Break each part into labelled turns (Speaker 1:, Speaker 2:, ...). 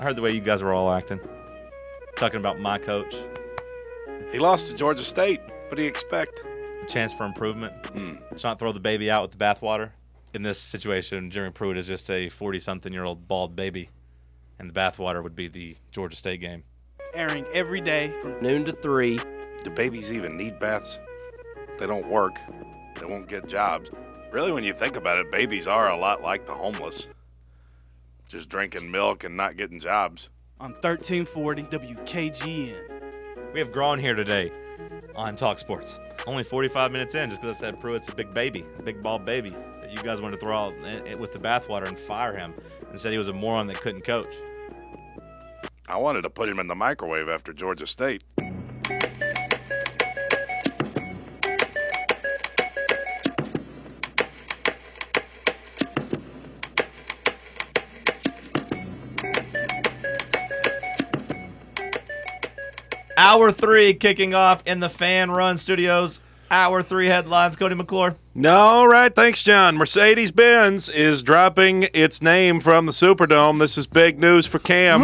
Speaker 1: I heard the way you guys were all acting. Talking about my coach.
Speaker 2: He lost to Georgia State. What do you expect?
Speaker 1: A chance for improvement. Let's not throw the baby out with the bathwater. In this situation, Jeremy Pruitt is just a 40-something-year-old bald baby, and the bathwater would be the Georgia State game.
Speaker 3: Airing every day
Speaker 4: from noon to 3.
Speaker 2: Do babies even need baths? They don't work. They won't get jobs. Really, when you think about it, babies are a lot like the homeless. Just drinking milk and not getting jobs.
Speaker 3: On 1340 WKGN.
Speaker 1: We have grown here today on Talk Sports. Only 45 minutes in, just because I said Pruitt's a big baby, a big bald baby, that you guys wanted to throw out with the bathwater and fire him and said he was a moron that couldn't coach.
Speaker 2: I wanted to put him in the microwave after Georgia State.
Speaker 1: Hour 3 kicking off in the Fan Run Studios. Hour 3 headlines. Cody McClure.
Speaker 2: All right, thanks, John. Mercedes-Benz is dropping its name from the Superdome. This is big news for Cam.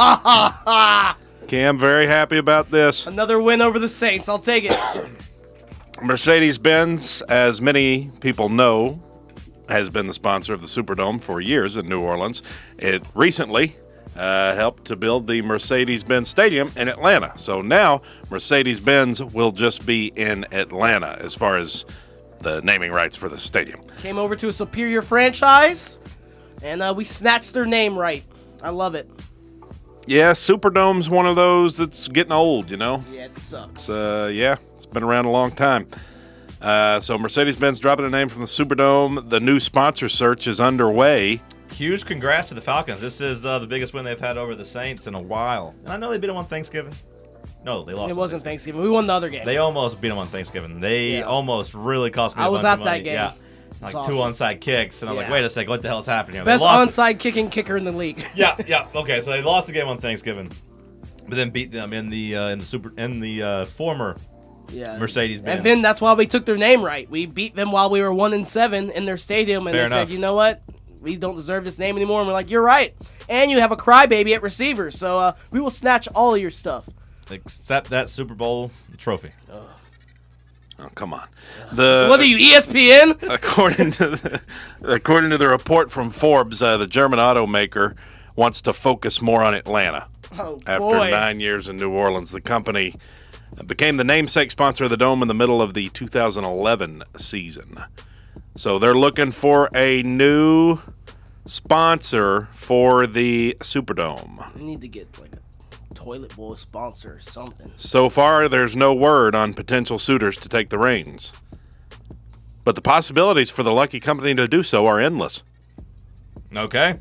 Speaker 2: Cam, very happy about this.
Speaker 4: Another win over the Saints. I'll take it.
Speaker 2: Mercedes-Benz, as many people know, has been the sponsor of the Superdome for years in New Orleans. It recently helped to build the Mercedes-Benz Stadium in Atlanta. So now Mercedes-Benz will just be in Atlanta as far as the naming rights for the stadium.
Speaker 4: Came over to a superior franchise, and we snatched their name right. I love it.
Speaker 2: Yeah, Superdome's one of those that's getting old, you know?
Speaker 4: Yeah, it sucks.
Speaker 2: It's been around a long time. So Mercedes-Benz dropping the name from the Superdome. The new sponsor search is underway.
Speaker 1: Huge congrats to the Falcons. This is the biggest win they've had over the Saints in a while. And I know they beat them on Thanksgiving. No, they lost.
Speaker 4: It wasn't Thanksgiving. We won the other game.
Speaker 1: They almost beat them on Thanksgiving. They almost really cost me a bunch of money.
Speaker 4: I was at that game.
Speaker 1: Yeah. Like
Speaker 4: awesome.
Speaker 1: 2 onside kicks, and I was like, wait a second, what the hell's happening here?
Speaker 4: Best onside kicking kicker in the league.
Speaker 1: Yeah. Okay, so they lost the game on Thanksgiving, but then beat them in the former Mercedes-Benz.
Speaker 4: And then that's why we took their name right. We beat them while we were 1-7 in their stadium, and said, you know what? We don't deserve this name anymore. And we're like, you're right. And you have a crybaby at receiver, so we will snatch all of your stuff.
Speaker 1: Except that Super Bowl trophy.
Speaker 2: Oh, come on.
Speaker 4: What are you, ESPN?
Speaker 2: According to the report from Forbes, the German automaker wants to focus more on Atlanta. After 9 years in New Orleans, the company became the namesake sponsor of the Dome in the middle of the 2011 season. So they're looking for a new sponsor for the Superdome.
Speaker 4: We need to get like a toilet bowl sponsor or something.
Speaker 2: So far, there's no word on potential suitors to take the reins. But the possibilities for the lucky company to do so are endless.
Speaker 1: Okay.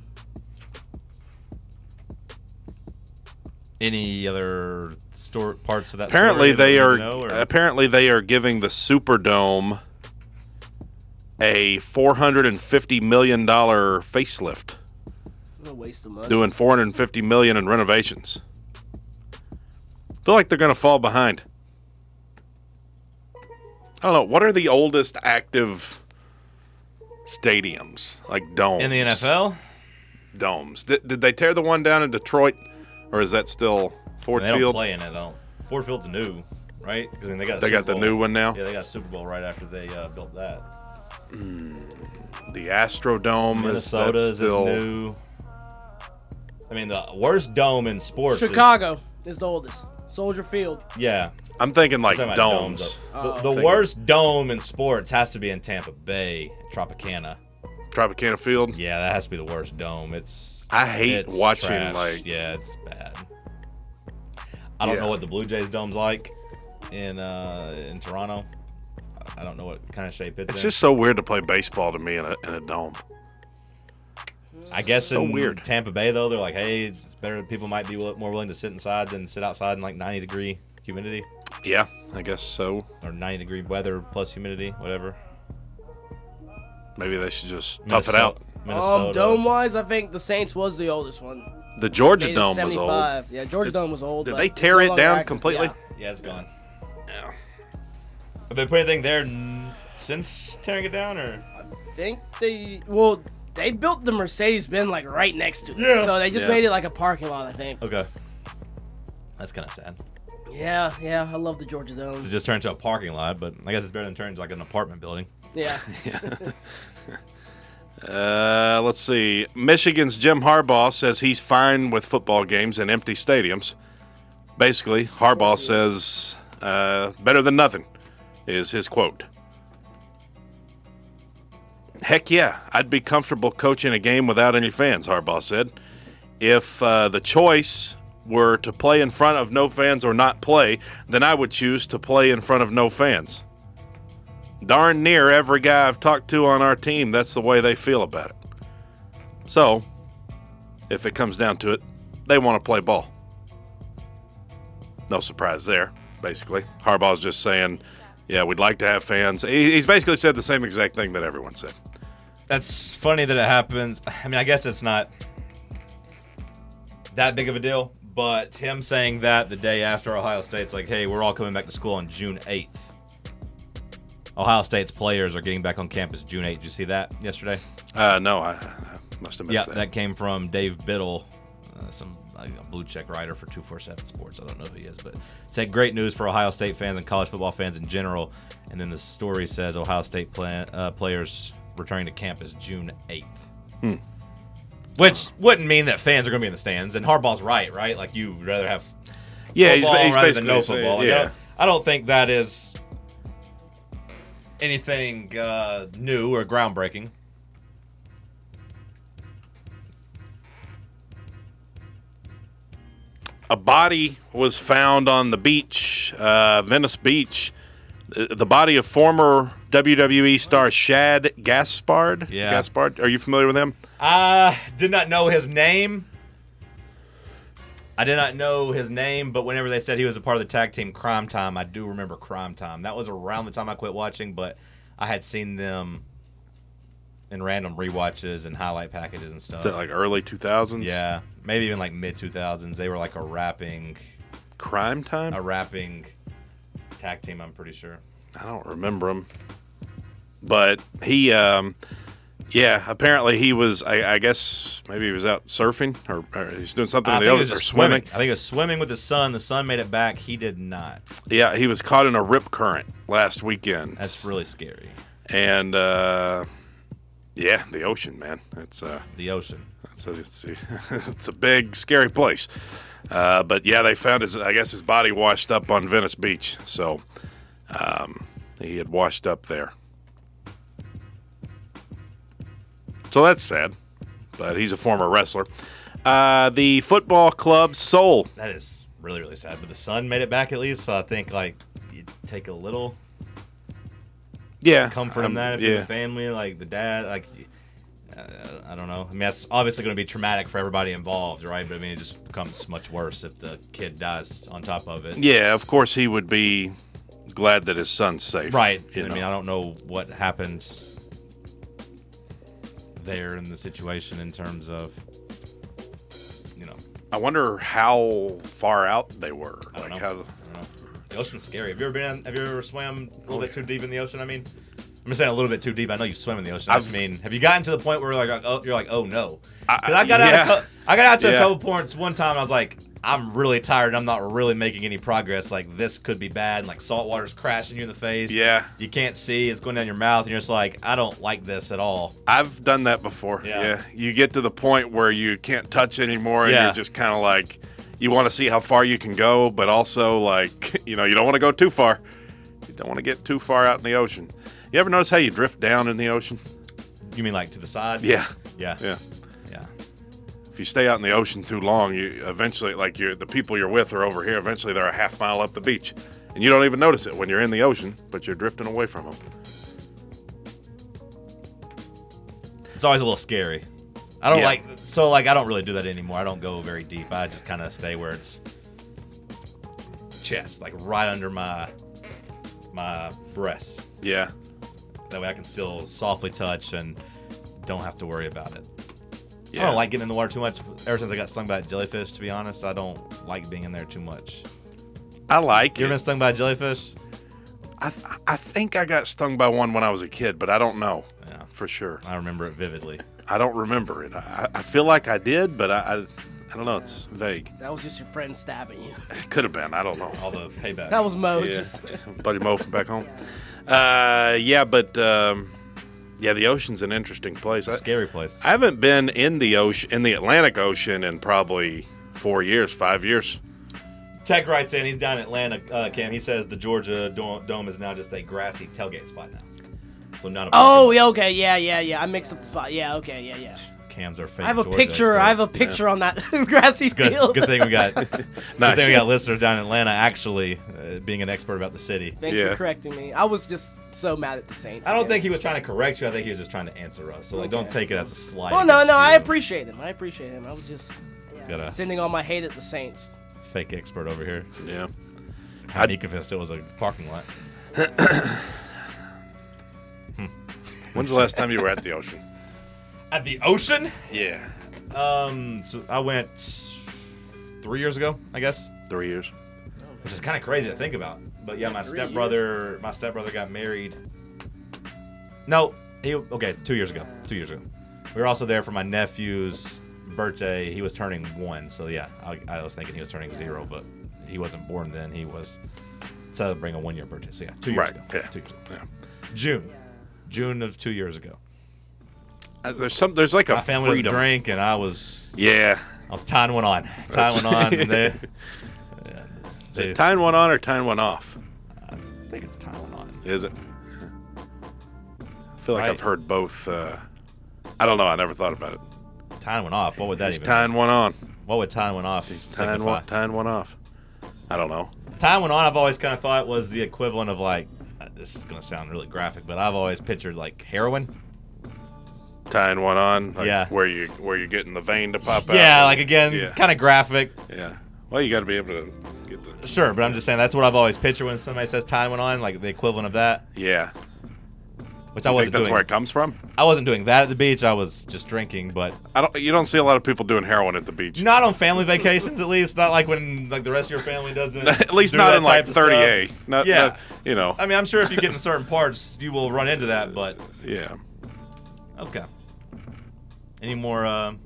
Speaker 1: Any other parts of that
Speaker 2: Apparently
Speaker 1: story
Speaker 2: Apparently they are giving the Superdome a $450 million facelift.
Speaker 4: What a waste of money.
Speaker 2: Doing $450 million in renovations. Feel like they're going to fall behind. I don't know. What are the oldest active stadiums? Like domes.
Speaker 1: In the NFL?
Speaker 2: Domes. Did they tear the one down in Detroit? Or is that still Ford Field?
Speaker 1: They don't play in it, though. Ford Field's new, right? Because
Speaker 2: they got the new one now?
Speaker 1: Yeah, they got a Super Bowl right after they built that.
Speaker 2: The Astrodome
Speaker 1: Minnesota is new. I mean, the worst dome in sports
Speaker 4: Chicago is the oldest. Soldier Field.
Speaker 1: Yeah.
Speaker 2: I'm thinking like domes.
Speaker 1: The worst dome in sports has to be in Tampa Bay, Tropicana.
Speaker 2: Tropicana Field?
Speaker 1: Yeah, that has to be the worst dome.
Speaker 2: I hate watching
Speaker 1: trash. Yeah, it's bad. I don't know what the Blue Jays dome's like in Toronto. I don't know what kind of shape it's in.
Speaker 2: It's just so weird to play baseball to me in a dome.
Speaker 1: I guess
Speaker 2: so
Speaker 1: in
Speaker 2: weird.
Speaker 1: Tampa Bay, though, they're like, hey, it's better. People might be more willing to sit inside than sit outside in like 90-degree humidity.
Speaker 2: Yeah, I guess so.
Speaker 1: Or 90-degree weather plus humidity, whatever.
Speaker 2: Maybe they should just tough it out.
Speaker 4: Dome-wise, I think the Saints was the oldest one.
Speaker 2: The Georgia Dome was old.
Speaker 4: Yeah, Georgia Dome was old.
Speaker 2: Did they tear it down completely?
Speaker 1: Yeah, it's gone.
Speaker 2: Yeah.
Speaker 1: Have they put anything there since tearing it down, or?
Speaker 4: I think they... Well, They built the Mercedes-Benz like right next to it. So they just made it like a parking lot, I think.
Speaker 1: Okay. That's kind of sad.
Speaker 4: Yeah, I love the Georgia Dome.
Speaker 1: To just turn into a parking lot, but I guess it's better than turning into like an apartment building.
Speaker 4: Yeah.
Speaker 2: Let's see. Michigan's Jim Harbaugh says he's fine with football games in empty stadiums. Basically, Harbaugh says better than nothing is his quote. Heck yeah, I'd be comfortable coaching a game without any fans, Harbaugh said. If the choice were to play in front of no fans or not play, then I would choose to play in front of no fans. Darn near every guy I've talked to on our team, that's the way they feel about it. So, if it comes down to it, they want to play ball. No surprise there, basically. Harbaugh's just saying, yeah, we'd like to have fans. He's basically said the same exact thing that everyone said.
Speaker 1: That's funny that it happens. I mean, I guess it's not that big of a deal, but him saying that the day after Ohio State's like, hey, we're all coming back to school on June 8th. Ohio State's players are getting back on campus June 8th. Did you see that yesterday?
Speaker 2: No, I must have missed that.
Speaker 1: Yeah, that came from Dave Biddle, some blue check writer for 247 Sports. I don't know who he is, but said great news for Ohio State fans and college football fans in general. And then the story says Ohio State players returning to campus June 8th. Which wouldn't mean that fans are going to be in the stands. And Harbaugh's right? Like, you'd rather have football
Speaker 2: he's
Speaker 1: rather
Speaker 2: basically
Speaker 1: than no football.
Speaker 2: saying,
Speaker 1: Like, I don't think that is anything new or groundbreaking.
Speaker 2: A body was found on the beach, Venice Beach. The body of former WWE star Shad Gaspard.
Speaker 1: Yeah.
Speaker 2: Gaspard. Are you familiar with him?
Speaker 1: I did not know his name. But whenever they said he was a part of the tag team Crime Time, I do remember Crime Time. That was around the time I quit watching, but I had seen them in random rewatches and highlight packages and stuff.
Speaker 2: Like early 2000s?
Speaker 1: Yeah, maybe even like mid 2000s. They were like a rapping
Speaker 2: Crime Time?
Speaker 1: tag team, I'm pretty sure.
Speaker 2: I don't remember him. But he, apparently he was, I guess, maybe he was out surfing or he's doing something in the ocean or swimming.
Speaker 1: I think it was swimming with the sun. The sun made it back. He did not.
Speaker 2: Yeah, he was caught in a rip current last weekend.
Speaker 1: That's really scary.
Speaker 2: And, the ocean, man. It's
Speaker 1: the ocean.
Speaker 2: It's a big, scary place. But yeah, they found his body washed up on Venice Beach. So he had washed up there. So that's sad. But he's a former wrestler. The football club Seoul.
Speaker 1: That is really, really sad. But the son made it back at least. So I think like you take a little comfort in that if you're the family, like the dad, like. I don't know. I mean, that's obviously going to be traumatic for everybody involved, right? But I mean, it just becomes much worse if the kid dies on top of it.
Speaker 2: Yeah, of course he would be glad that his son's safe.
Speaker 1: Right. I mean, I don't know what happened there in the situation in terms of,
Speaker 2: I wonder how far out they were.
Speaker 1: I don't know. The ocean's scary. Have you ever swam a little bit too deep in the ocean? I mean, I'm just saying a little bit too deep. I know you swim in the ocean. I mean, have you gotten to the point where you're like, oh no? I got out to a couple points one time. And I was like, I'm really tired. I'm not really making any progress. Like this could be bad. And like salt water's crashing you in the face.
Speaker 2: Yeah.
Speaker 1: You can't see. It's going down your mouth, and you're just like, I don't like this at all.
Speaker 2: I've done that before. Yeah. You get to the point where you can't touch anymore, and you're just kind of like, you want to see how far you can go, but also like, you don't want to go too far. You don't want to get too far out in the ocean. You ever notice how you drift down in the ocean?
Speaker 1: You mean like to the side?
Speaker 2: Yeah.
Speaker 1: Yeah.
Speaker 2: If you stay out in the ocean too long, you eventually, like the people you're with are over here. Eventually, they're a half mile up the beach, and you don't even notice it when you're in the ocean, but you're drifting away from them.
Speaker 1: It's always a little scary. I don't really do that anymore. I don't go very deep. I just kind of stay where it's chest, like right under my breasts.
Speaker 2: Yeah.
Speaker 1: That way I can still softly touch and don't have to worry about it.
Speaker 2: Yeah.
Speaker 1: I don't like getting in the water too much. Ever since I got stung by a jellyfish, to be honest, I don't like being in there too much.
Speaker 2: I like
Speaker 1: You ever been stung by a jellyfish?
Speaker 2: I think I got stung by one when I was a kid, but I don't know for sure.
Speaker 1: I remember it vividly.
Speaker 2: I don't remember it. I feel like I did, but I don't know. It's vague.
Speaker 4: That was just your friend stabbing you.
Speaker 2: It could have been. I don't know.
Speaker 1: All the payback.
Speaker 4: That was Mo.
Speaker 2: Yeah.
Speaker 4: Just
Speaker 2: Buddy Mo from back home. The ocean's an interesting place.
Speaker 1: Scary place.
Speaker 2: I haven't been in the ocean, in the Atlantic Ocean, in probably 4 years, 5 years.
Speaker 1: Tech writes in, he's down in Atlanta, Cam. He says the Georgia Dome is now just a grassy tailgate spot now. So not a
Speaker 4: okay, yeah. I mixed up the spot. Yeah, okay, yeah.
Speaker 1: Cam's our favorite.
Speaker 4: I have a
Speaker 1: Georgia
Speaker 4: picture.
Speaker 1: expert.
Speaker 4: I have a picture on that grassy field.
Speaker 1: Good thing we got.
Speaker 2: Nice.
Speaker 1: Good thing we got listeners down in Atlanta actually being an expert about the city.
Speaker 4: Thanks for correcting me. I was just so mad at the Saints.
Speaker 1: I don't think he was trying to correct you. I think he was just trying to answer us. So don't take it as a slight.
Speaker 4: Oh no,
Speaker 1: against
Speaker 4: I
Speaker 1: you.
Speaker 4: appreciate him. I was just
Speaker 1: Got a
Speaker 4: sending all my hate at the Saints.
Speaker 1: fake expert over here.
Speaker 2: Yeah.
Speaker 1: How neat if it still was a parking lot.
Speaker 2: When's the last time you were at the ocean?
Speaker 1: At the ocean?
Speaker 2: Yeah.
Speaker 1: So I went 3 years ago, I guess.
Speaker 2: 3 years.
Speaker 1: Which is kind of crazy to think about. But yeah, my stepbrother got married. No, 2 years ago. 2 years ago. We were also there for my nephew's birthday. He was turning 1, so yeah, I was thinking he was turning 0, but he wasn't born then. He was celebrating a 1-year birthday. So yeah, 2 years ago.
Speaker 2: Yeah.
Speaker 1: 2 years ago. June of 2 years ago.
Speaker 2: There's like a
Speaker 1: My family
Speaker 2: freedom.
Speaker 1: was drink, and I was tying one on. And
Speaker 2: Is it tying one on or tying one off?
Speaker 1: I think it's tying one on.
Speaker 2: Is it? I feel like
Speaker 1: Right.
Speaker 2: I've heard both. I don't know. I never thought about it.
Speaker 1: Tying one off. What would that
Speaker 2: He's
Speaker 1: even
Speaker 2: tying one on.
Speaker 1: What would tying one off signify?
Speaker 2: Tying one off. I don't know.
Speaker 1: Tying one on, I've always kind of thought was the equivalent of like, this is going to sound really graphic, but I've always pictured like heroin.
Speaker 2: Tying one on. Like
Speaker 1: Yeah.
Speaker 2: Where you're getting the vein to pop out.
Speaker 1: Yeah, like again,
Speaker 2: Yeah.
Speaker 1: kind of graphic.
Speaker 2: Yeah. Well, you got to be able to get the.
Speaker 1: Sure, but I'm just saying that's what I've always pictured when somebody says tying one on, like the equivalent of that.
Speaker 2: Yeah.
Speaker 1: Which
Speaker 2: I
Speaker 1: I
Speaker 2: think
Speaker 1: wasn't
Speaker 2: that's
Speaker 1: doing.
Speaker 2: where it comes from.
Speaker 1: I wasn't doing that at the beach. I was just drinking, but
Speaker 2: You don't see a lot of people doing heroin at the beach.
Speaker 1: not on family vacations. At least not like when like the rest of your family doesn't.
Speaker 2: At least
Speaker 1: do
Speaker 2: not
Speaker 1: that
Speaker 2: in like
Speaker 1: type of
Speaker 2: 30A.
Speaker 1: stuff.
Speaker 2: Not,
Speaker 1: Yeah.
Speaker 2: not.
Speaker 1: I mean, I'm sure if you get in certain parts, you will run into that. But
Speaker 2: Yeah.
Speaker 1: okay. Any more?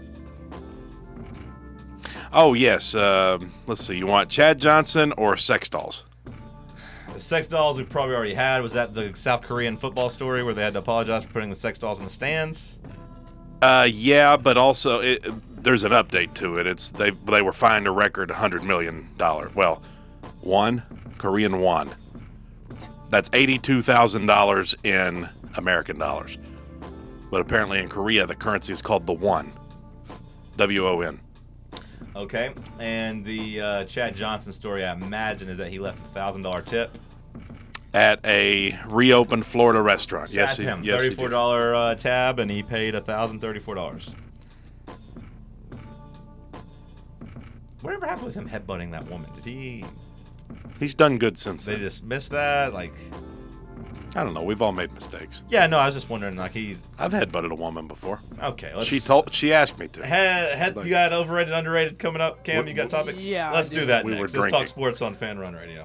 Speaker 2: Oh yes. Let's see. You want Chad Johnson or sex dolls?
Speaker 1: The sex dolls we probably already had. Was that the South Korean football story where they had to apologize for putting the sex dolls in the stands?
Speaker 2: Yeah, but also there's an update to it. They were fined a record $100 million. Well, Korean won. That's $82,000 in American dollars. But apparently in Korea the currency is called the won. WON.
Speaker 1: Okay. And the Chad Johnson story, I imagine, is that he left a $1,000 tip.
Speaker 2: At a reopened Florida restaurant. Yes,
Speaker 1: That's him.
Speaker 2: yes, he did.
Speaker 1: $34 tab, and he paid $1,034. Whatever happened with him headbutting that woman? Did he?
Speaker 2: He's done good since
Speaker 1: They
Speaker 2: then.
Speaker 1: dismiss that? Like,
Speaker 2: I don't know. We've all made mistakes.
Speaker 1: yeah, no. I was just wondering. Like, he's
Speaker 2: I've headbutted a woman before.
Speaker 1: okay. Let's,
Speaker 2: She asked me to.
Speaker 1: You got overrated, underrated coming up, Cam? You got topics?
Speaker 4: Yeah,
Speaker 1: Let's
Speaker 4: I
Speaker 1: do
Speaker 4: do.
Speaker 1: that
Speaker 2: We were
Speaker 1: next. Let's talk
Speaker 2: drinking.
Speaker 1: sports on Fan Run Radio.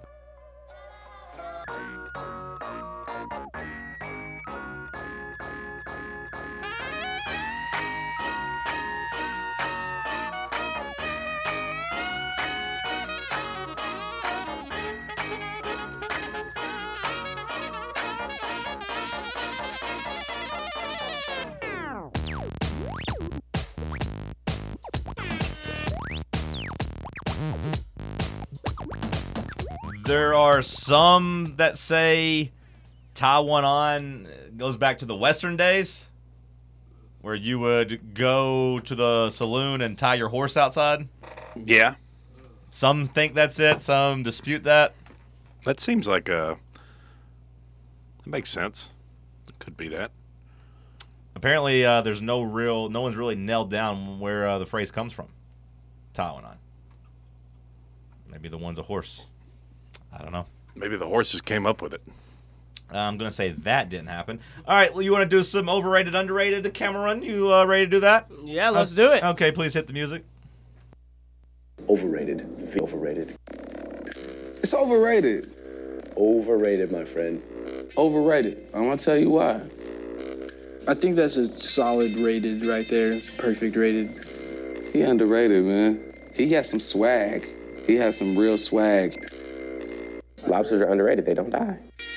Speaker 1: There are some that say tie one on goes back to the Western days, where you would go to the saloon and tie your horse outside.
Speaker 2: Yeah.
Speaker 1: Some think that's it. Some dispute that.
Speaker 2: That seems like it makes sense. It could be that.
Speaker 1: Apparently, there's no one's really nailed down where the phrase comes from. Tie one on. Maybe the one's a horse. I don't know.
Speaker 2: Maybe the horses came up with it.
Speaker 1: I'm going to say that didn't happen. All right, well, you want to do some overrated, underrated, Cameron? You ready to do that?
Speaker 4: Yeah, let's do it.
Speaker 1: Okay, please hit the music.
Speaker 5: Overrated. Overrated.
Speaker 6: It's overrated.
Speaker 5: Overrated, my friend.
Speaker 6: Overrated. I'm gonna tell you why.
Speaker 5: I think that's a solid rated right there. It's perfect rated.
Speaker 6: He underrated, man. He has some swag. He has some real swag.
Speaker 7: Lobsters are underrated. They don't die.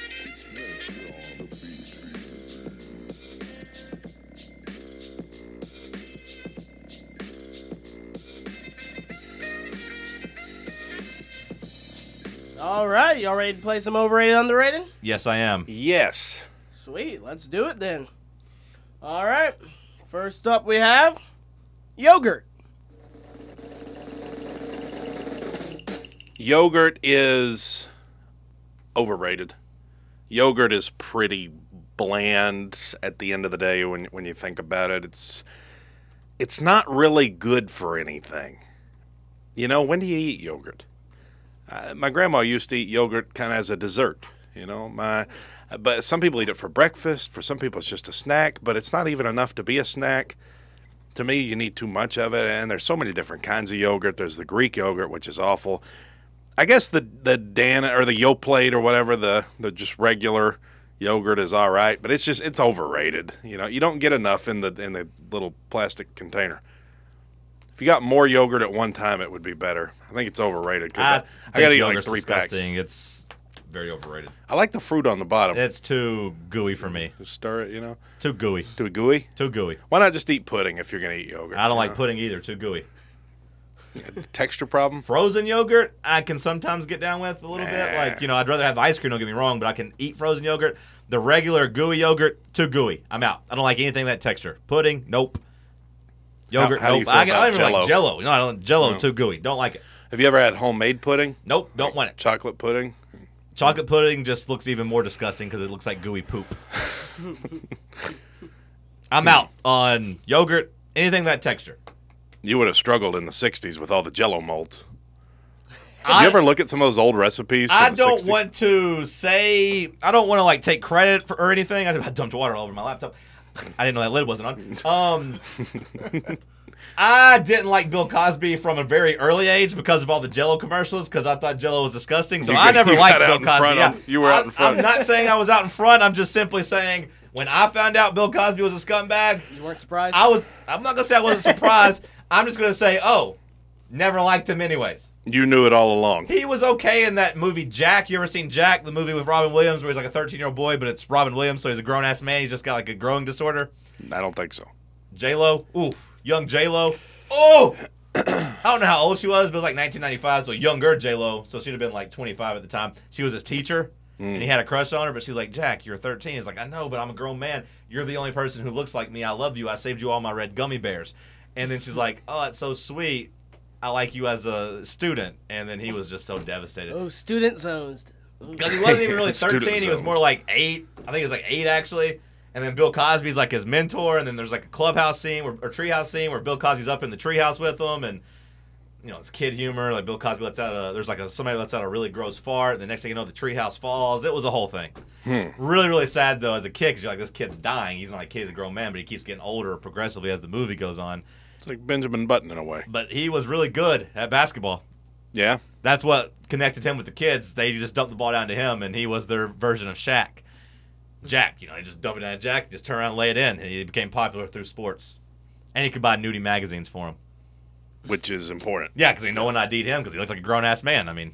Speaker 4: All right, y'all ready to play some overrated, underrated?
Speaker 1: Yes, I am.
Speaker 2: Yes.
Speaker 4: Sweet, let's do it then. All right, first up we have yogurt.
Speaker 2: Yogurt is overrated. Yogurt is pretty bland at the end of the day when you think about it. It's not really good for anything. You know, when do you eat yogurt? My grandma used to eat yogurt kind of as a dessert, you know. But some people eat it for breakfast. For some people, it's just a snack. But it's not even enough to be a snack. To me, you need too much of it. And there's so many different kinds of yogurt. There's the Greek yogurt, which is awful. I guess the Dana or the Yoplait or whatever, the just regular yogurt is all right. But it's overrated. You know, you don't get enough in the little plastic container. If you got more yogurt at one time, it would be better. I think it's overrated because I got to eat like 3 packs.
Speaker 1: It's very overrated.
Speaker 2: I like the fruit on the bottom.
Speaker 1: It's too gooey for me.
Speaker 2: Just stir it, you know.
Speaker 1: Too gooey.
Speaker 2: Too gooey?
Speaker 1: Too gooey.
Speaker 2: Why not just eat pudding if you're going to eat yogurt?
Speaker 1: I don't like pudding either. Too gooey.
Speaker 2: Texture problem?
Speaker 1: Frozen yogurt, I can sometimes get down with a little bit. Like, you know, I'd rather have ice cream, don't get me wrong, but I can eat frozen yogurt. The regular gooey yogurt, too gooey. I'm out. I don't like anything that texture. Pudding, nope. Yogurt,
Speaker 2: how do you
Speaker 1: nope.
Speaker 2: feel
Speaker 1: I don't even
Speaker 2: about
Speaker 1: like Jell-O. No, I don't. Jell-O, too gooey. Don't like it.
Speaker 2: Have you ever had homemade pudding?
Speaker 1: Nope, don't want it.
Speaker 2: Chocolate pudding?
Speaker 1: Chocolate pudding just looks even more disgusting because it looks like gooey poop. I'm out on yogurt, anything that texture.
Speaker 2: You would have struggled in the 60s with all the Jell-O molds. Did you ever look at some of those old recipes from the 60s?
Speaker 1: I don't want to like take credit for or anything. I dumped water all over my laptop. I didn't know that lid wasn't on. I didn't like Bill Cosby from a very early age because of all the Jell-O commercials because I thought Jell-O was disgusting. So I never liked Bill Cosby.
Speaker 2: You were out in front.
Speaker 1: I'm not saying I was out in front. I'm just simply saying when I found out Bill Cosby was a scumbag,
Speaker 4: You weren't surprised?
Speaker 1: I'm not going to say I wasn't surprised. I'm just going to say, never liked him anyways.
Speaker 2: You knew it all along.
Speaker 1: He was okay in that movie Jack. You ever seen Jack, the movie with Robin Williams, where he's like a 13-year-old boy, but it's Robin Williams, so he's a grown-ass man. He's just got like a growing disorder.
Speaker 2: I don't think so.
Speaker 1: J-Lo. Ooh, young J-Lo. Oh! I don't know how old she was, but it was like 1995, so younger J-Lo. So she'd have been like 25 at the time. She was his teacher, and he had a crush on her, but she's like, Jack, you're 13. He's like, I know, but I'm a grown man. You're the only person who looks like me. I love you. I saved you all my red gummy bears. And then she's like, oh, that's so sweet. I like you as a student. And then he was just so devastated.
Speaker 4: Oh, student zones.
Speaker 1: Because he wasn't even really 13.
Speaker 2: Student
Speaker 1: He was
Speaker 2: zone.
Speaker 1: more like 8. I think he was like 8, actually. And then Bill Cosby's like his mentor. And then there's like a clubhouse scene or treehouse scene where Bill Cosby's up in the treehouse with him. And, you know, it's kid humor. Like Bill Cosby lets out somebody lets out a really gross fart. And the next thing you know, the treehouse falls. It was a whole thing. Really, really sad, though, as a kid. Because you're like, this kid's dying. He's not a kid. He's a grown man. But he keeps getting older progressively as the movie goes on.
Speaker 2: It's like Benjamin Button in a way.
Speaker 1: But he was really good at basketball.
Speaker 2: Yeah.
Speaker 1: That's what connected him with the kids. They just dumped the ball down to him, and he was their version of Shaq. Jack, you know, he just dumped it down to Jack, just turn around and lay it in. And he became popular through sports. And he could buy nudie magazines for him.
Speaker 2: Which is important.
Speaker 1: Yeah, because no one ID'd him because he looked like a grown-ass man. I mean,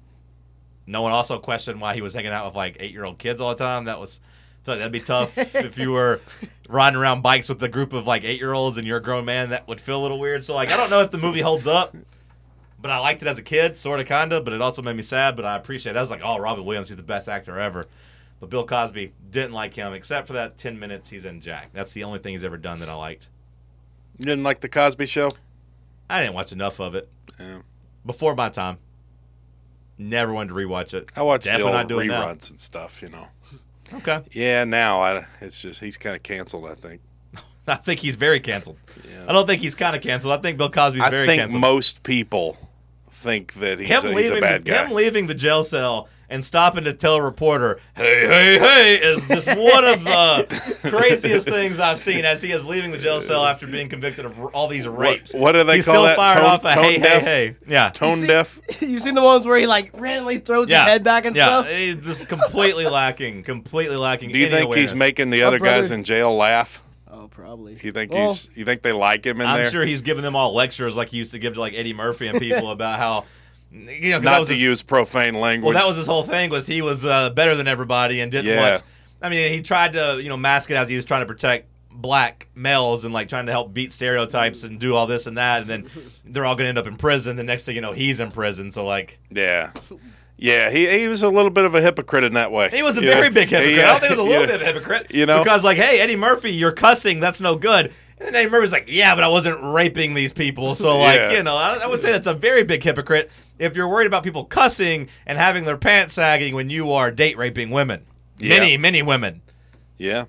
Speaker 1: no one also questioned why he was hanging out with, like, 8-year-old kids all the time. I feel like that'd be tough if you were riding around bikes with a group of, like, 8-year-olds and you're a grown man. That would feel a little weird. So, like, I don't know if the movie holds up. But I liked it as a kid, sort of, kind of. But it also made me sad. But I appreciate it. That was like, oh, Robin Williams, he's the best actor ever. But Bill Cosby, didn't like him, except for that 10 minutes he's in Jack. That's the only thing he's ever done that I liked.
Speaker 2: You didn't like The Cosby Show?
Speaker 1: I didn't watch enough of it.
Speaker 2: Yeah.
Speaker 1: Before my time. Never wanted to rewatch it.
Speaker 2: I watched
Speaker 1: Definitely
Speaker 2: the
Speaker 1: not
Speaker 2: old
Speaker 1: doing now.
Speaker 2: reruns and stuff, you know.
Speaker 1: Okay.
Speaker 2: Yeah, now it's just he's kind of canceled, I think.
Speaker 1: I think he's very canceled.
Speaker 2: Yeah.
Speaker 1: I don't think he's kind of canceled. I think Bill Cosby's very
Speaker 2: I think
Speaker 1: canceled.
Speaker 2: most people think that he's a bad guy.
Speaker 1: Him leaving the jail cell and stopping to tell a reporter, hey, is just one of the craziest things I've seen as he is leaving the jail cell after being convicted of all these rapes.
Speaker 2: What do they
Speaker 1: He's
Speaker 2: call
Speaker 1: still
Speaker 2: that?
Speaker 1: fired off a
Speaker 2: Tone deaf?
Speaker 1: hey. Yeah.
Speaker 2: Tone deaf?
Speaker 4: You seen the ones where he like randomly throws his head back and stuff?
Speaker 1: He's just completely lacking.
Speaker 2: Do you
Speaker 1: any
Speaker 2: think
Speaker 1: awareness.
Speaker 2: he's making the other guys in jail laugh?
Speaker 4: Oh, probably.
Speaker 2: You think you think they like him in there?
Speaker 1: I'm sure he's giving them all lectures like he used to give to like Eddie Murphy and people about how
Speaker 2: not to use profane language.
Speaker 1: Well, that was his whole thing, was he was better than everybody and didn't want. I mean, he tried to mask it as he was trying to protect black males and like trying to help beat stereotypes and do all this and that, and then they're all going to end up in prison. The next thing you know, he's in prison. So like,
Speaker 2: yeah, he was a little bit of a hypocrite in that way.
Speaker 1: He was a very big hypocrite. I don't think he was a little bit of a hypocrite. Because like, hey, Eddie Murphy, you're cussing. That's no good. And then Eddie Murphy's like, yeah, but I wasn't raping these people. So like, I would say that's a very big hypocrite if you're worried about people cussing and having their pants sagging when you are date raping women. Yeah. Many women.
Speaker 2: Yeah.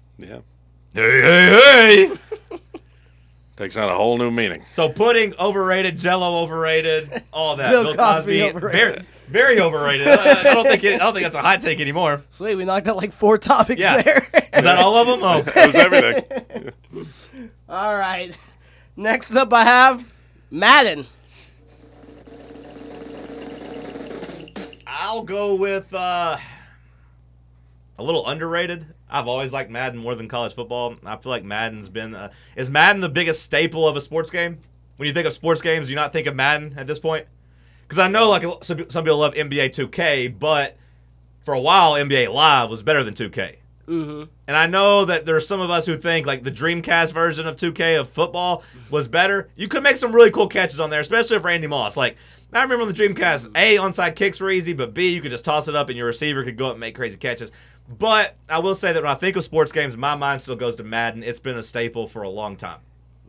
Speaker 1: Hey.
Speaker 2: Takes on a whole new meaning.
Speaker 1: So pudding overrated, Jell-O overrated, all that.
Speaker 4: Bill Cosby overrated.
Speaker 1: Very overrated. I don't think that's a hot take anymore.
Speaker 4: Sweet, we knocked out like 4 topics there.
Speaker 1: Is that all of them? Oh,
Speaker 2: that was everything.
Speaker 4: All right. Next up, I have Madden.
Speaker 1: I'll go with a little underrated. I've always liked Madden more than college football. I feel like Madden's been is Madden the biggest staple of a sports game? When you think of sports games, do you not think of Madden at this point? Because I know like some people love NBA 2K, but for a while NBA Live was better than 2K.
Speaker 4: Mm-hmm.
Speaker 1: And I know that there's some of us who think like the Dreamcast version of 2K of football was better. You could make some really cool catches on there, especially if Randy Moss. Like, I remember on the Dreamcast, A, onside kicks were easy, but B, you could just toss it up and your receiver could go up and make crazy catches. But I will say that when I think of sports games, my mind still goes to Madden. It's been a staple for a long time.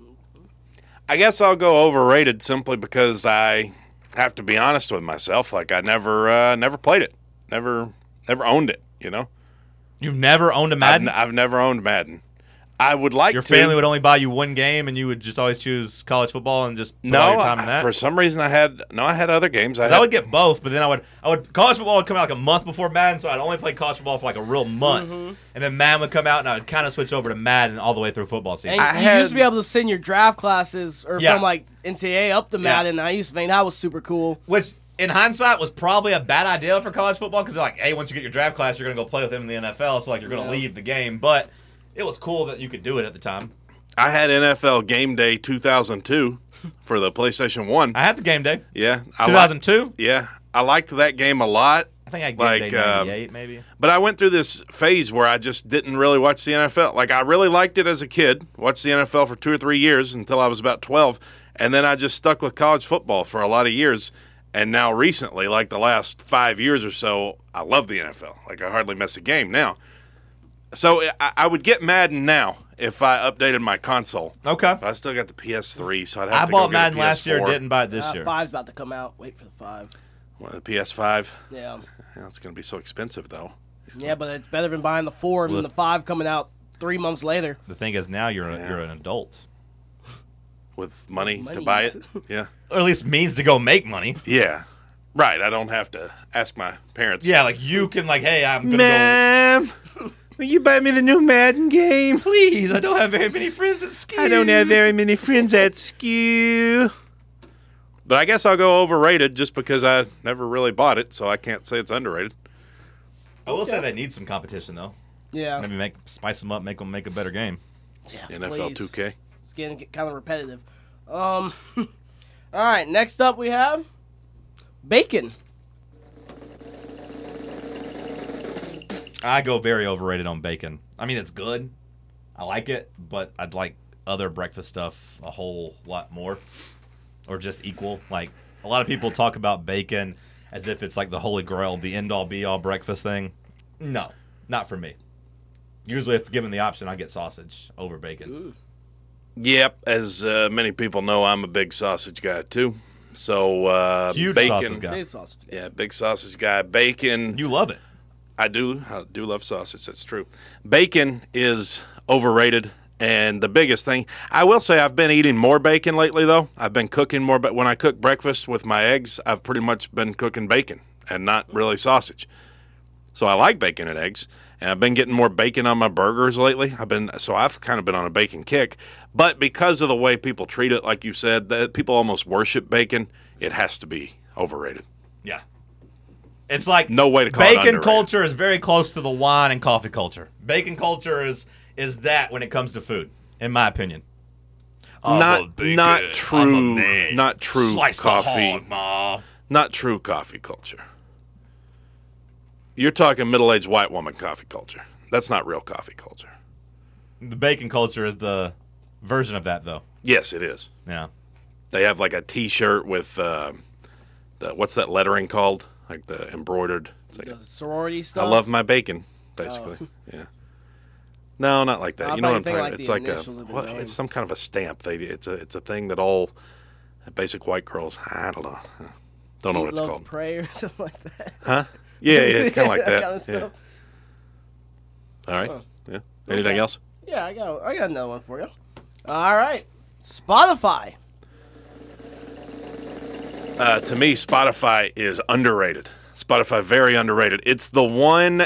Speaker 2: I guess I'll go overrated simply because I have to be honest with myself. Like, I never played it. Never owned it,
Speaker 1: You've never owned a Madden?
Speaker 2: I've never owned Madden. I would like
Speaker 1: Your family would only buy you one game, and you would just always choose college football and just put all your time in that?
Speaker 2: For some reason I had other games.
Speaker 1: I would get both, but then I would college football would come out like a month before Madden, so I'd only play college football for like a real month, and then Madden would come out, and I would kind of switch over to Madden all the way through football season.
Speaker 4: And you used to be able to send your draft classes from like NCAA up to Madden, and I used to think that was super cool.
Speaker 1: Which, in hindsight, was probably a bad idea for college football because they're like, hey, once you get your draft class, you're going to go play with them in the NFL, so like you're going to leave the game, but it was cool that you could do it at the time.
Speaker 2: I had NFL Game Day 2002 for the PlayStation 1.
Speaker 1: I had the Game Day.
Speaker 2: Yeah.
Speaker 1: 2002?
Speaker 2: I liked that game a lot.
Speaker 1: I think I had Game Day 98 maybe.
Speaker 2: But I went through this phase where I just didn't really watch the NFL. Like, I really liked it as a kid, watched the NFL for 2 or 3 years until I was about 12, and then I just stuck with college football for a lot of years. And now recently, like the last 5 years or so, I love the NFL. Like, I hardly miss a game now. So I would get Madden now if I updated my console.
Speaker 1: Okay.
Speaker 2: But I still got the PS3, so I'd have to
Speaker 1: go
Speaker 2: get
Speaker 1: bought Madden
Speaker 2: a PS4.
Speaker 1: last year, didn't buy it this year.
Speaker 4: 5's about to come out. Wait for the 5.
Speaker 2: What, the PS5?
Speaker 4: Yeah.
Speaker 2: It's going to be so expensive, though.
Speaker 4: Yeah, but it's better than buying the 4 and then the 5 coming out 3 months later.
Speaker 1: The thing is, now you're an adult.
Speaker 2: With money to buy it? Yeah.
Speaker 1: Or at least means to go make money.
Speaker 2: Yeah. Right, I don't have to ask my parents.
Speaker 1: Yeah, like you can hey, I'm going to
Speaker 2: Ma'am, will you buy me the new Madden game?
Speaker 1: Please, I don't have very many friends at school.
Speaker 2: I don't have very many friends at school. But I guess I'll go overrated just because I never really bought it, so I can't say it's underrated.
Speaker 1: I will say they need some competition, though.
Speaker 4: Yeah.
Speaker 1: Maybe spice them up, make them make a better game.
Speaker 4: Yeah,
Speaker 2: NFL
Speaker 4: please.
Speaker 2: 2K.
Speaker 4: It's getting kind of repetitive. All right, next up we have bacon.
Speaker 1: I go very overrated on bacon. I mean, it's good. I like it, but I'd like other breakfast stuff a whole lot more. Or just equal. Like, a lot of people talk about bacon as if it's like the holy grail, the end-all, be-all breakfast thing. No, not for me. Usually, if given the option, I get sausage over bacon.
Speaker 4: Ooh.
Speaker 2: Yep, as many people know, I'm a big sausage guy, too. So,
Speaker 1: huge
Speaker 2: bacon.
Speaker 1: Sausage guy.
Speaker 4: Big sausage guy.
Speaker 2: Yeah, big sausage guy. Bacon.
Speaker 1: You love it.
Speaker 2: I do love sausage. That's true. Bacon is overrated, and the biggest thing, I will say I've been eating more bacon lately, though. I've been cooking more, but when I cook breakfast with my eggs, I've pretty much been cooking bacon and not really sausage. So I like bacon and eggs, and I've been getting more bacon on my burgers lately. I've kind of been on a bacon kick, but because of the way people treat it, like you said, that people almost worship bacon, it has to be overrated.
Speaker 1: Yeah. It's like
Speaker 2: no way to call it
Speaker 1: bacon
Speaker 2: underrated.
Speaker 1: culture is very close to the wine and coffee culture. Bacon culture is that when it comes to food, in my opinion.
Speaker 2: Not true
Speaker 1: Slice
Speaker 2: coffee.
Speaker 1: The hog, Ma.
Speaker 2: Not true coffee culture. You're talking middle-aged white woman coffee culture. That's not real coffee culture.
Speaker 1: The bacon culture is the version of that, though.
Speaker 2: Yes, it is.
Speaker 1: Yeah.
Speaker 2: They have like a T-shirt with what's that lettering called? Like the embroidered. It's like
Speaker 4: The sorority stuff.
Speaker 2: I love my bacon, basically. Yeah. No, not like that.
Speaker 4: I
Speaker 2: you know
Speaker 4: thought
Speaker 2: what I'm
Speaker 4: you
Speaker 2: talking
Speaker 4: think
Speaker 2: about? It's
Speaker 4: like
Speaker 2: like
Speaker 4: the initials of the name.
Speaker 2: it's some kind of a stamp. It's a thing that all basic white girls. I don't know. Don't know what it's
Speaker 4: Love
Speaker 2: called.
Speaker 4: Pray or something like that.
Speaker 2: Huh? Yeah, it's kind of like that.
Speaker 4: kind of
Speaker 2: Yeah.
Speaker 4: stuff.
Speaker 2: All right. Yeah. Anything else?
Speaker 4: Yeah, I got another one for you. All right, Spotify.
Speaker 2: To me, Spotify is underrated. Spotify very underrated. It's the one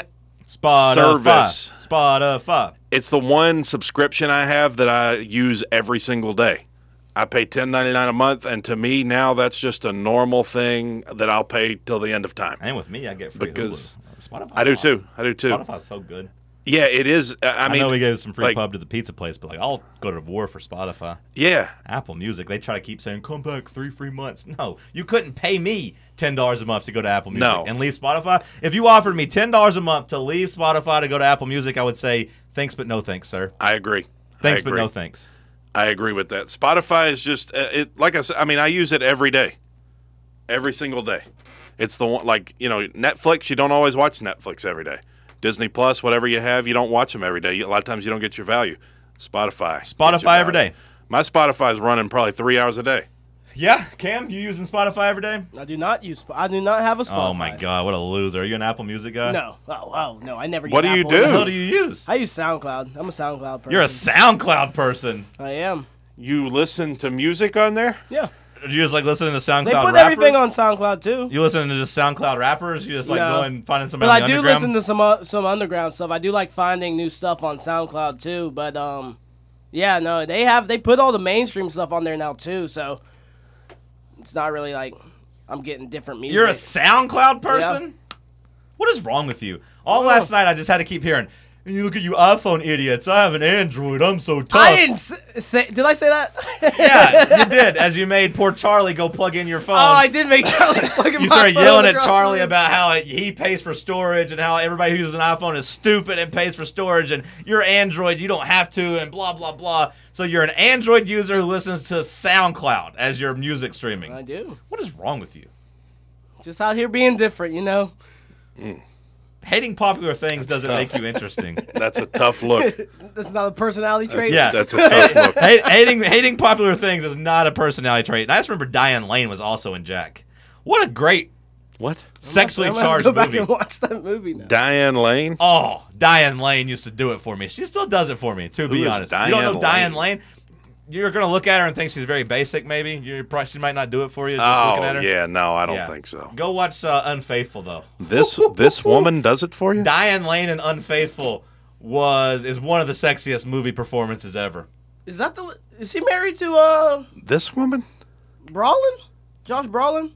Speaker 2: service.
Speaker 1: Spotify.
Speaker 2: It's the one subscription I have that I use every single day. I pay $10.99 a month, and to me now that's just a normal thing that I'll pay till the end of time.
Speaker 1: And with me, I get free
Speaker 2: Because
Speaker 1: Hulu. Spotify.
Speaker 2: I do too. I do too.
Speaker 1: Spotify's so good.
Speaker 2: Yeah, it is. I mean,
Speaker 1: know we gave some free
Speaker 2: like,
Speaker 1: pub to the pizza place, but I'll go to war for Spotify.
Speaker 2: Yeah,
Speaker 1: Apple Music, they try to keep saying, come back 3 free months. No, you couldn't pay me $10 a month to go to Apple Music
Speaker 2: No.
Speaker 1: and leave Spotify. If you offered me $10 a month to leave Spotify to go to Apple Music, I would say, thanks but no thanks, sir.
Speaker 2: I agree.
Speaker 1: Thanks
Speaker 2: I
Speaker 1: but
Speaker 2: agree.
Speaker 1: no thanks.
Speaker 2: I agree with that. Spotify is just it. Like I said, I mean, I use it every day, every single day. It's the one, like, you know, Netflix. You don't always watch Netflix every day. Disney Plus, whatever you have, you don't watch them every day. A lot of times you don't get your value. Spotify.
Speaker 1: Spotify every day.
Speaker 2: My Spotify is running probably 3 hours a day.
Speaker 1: Yeah, Cam, you using Spotify every day?
Speaker 4: I do not have a Spotify.
Speaker 1: Oh my God, what a loser! Are you an Apple Music guy?
Speaker 4: No. Oh no, I never.
Speaker 2: What
Speaker 4: use
Speaker 2: do you
Speaker 4: Apple.
Speaker 2: do?
Speaker 1: What the hell do you use?
Speaker 4: I use SoundCloud. I'm a SoundCloud person.
Speaker 1: You're a SoundCloud person.
Speaker 4: I am.
Speaker 2: You listen to music on there?
Speaker 4: Yeah.
Speaker 1: You just like listening to SoundCloud
Speaker 4: They put
Speaker 1: rappers?
Speaker 4: everything on SoundCloud too.
Speaker 1: You listen to just SoundCloud rappers? You just like
Speaker 4: No.
Speaker 1: going finding somebody
Speaker 4: But
Speaker 1: on
Speaker 4: I
Speaker 1: the
Speaker 4: do
Speaker 1: underground?
Speaker 4: listen to some underground stuff. I do like finding new stuff on SoundCloud too. But yeah, no, they put all the mainstream stuff on there now too. So it's not really like I'm getting different music.
Speaker 1: You're a SoundCloud person? What is wrong with you? All last night I just had to keep hearing, you look at you iPhone idiots. I have an Android. I'm so tough.
Speaker 4: I didn't say. Did I say that?
Speaker 1: Yeah, you did. As you made poor Charlie go plug in your phone.
Speaker 4: Oh, I did make Charlie plug in
Speaker 1: You
Speaker 4: my
Speaker 1: started
Speaker 4: phone
Speaker 1: yelling at
Speaker 4: across
Speaker 1: Charlie
Speaker 4: the room.
Speaker 1: about how he pays for storage and how everybody who uses an iPhone is stupid and pays for storage, and you're Android, you don't have to, and blah, blah, blah. So you're an Android user who listens to SoundCloud as your music streaming.
Speaker 4: I do.
Speaker 1: What is wrong with you?
Speaker 4: Just out here being different, you know.
Speaker 1: Hating popular things doesn't make you interesting.
Speaker 2: That's a tough look.
Speaker 4: That's not a personality trait.
Speaker 1: Yeah.
Speaker 2: That's a tough look.
Speaker 1: Hating popular things is not a personality trait. And I just remember Diane Lane was also in Jack. What a great
Speaker 2: What?
Speaker 1: sexually
Speaker 4: I'm gonna
Speaker 1: charged
Speaker 4: go back
Speaker 1: movie.
Speaker 4: and watch that movie now.
Speaker 2: Diane Lane?
Speaker 1: Oh, Diane Lane used to do it for me. She still does it for me, to be
Speaker 2: Who is
Speaker 1: honest. You don't know
Speaker 2: Diane
Speaker 1: Diane Lane? You're going to look at her and think she's very basic, maybe. She might not do it for you just looking at
Speaker 2: Oh,
Speaker 1: her.
Speaker 2: yeah. No, I don't
Speaker 1: Yeah.
Speaker 2: think so.
Speaker 1: Go watch Unfaithful, though.
Speaker 2: This woman does it for you?
Speaker 1: Diane Lane in Unfaithful is one of the sexiest movie performances ever.
Speaker 4: Is she married to
Speaker 2: This woman?
Speaker 4: Brolin? Josh Brolin?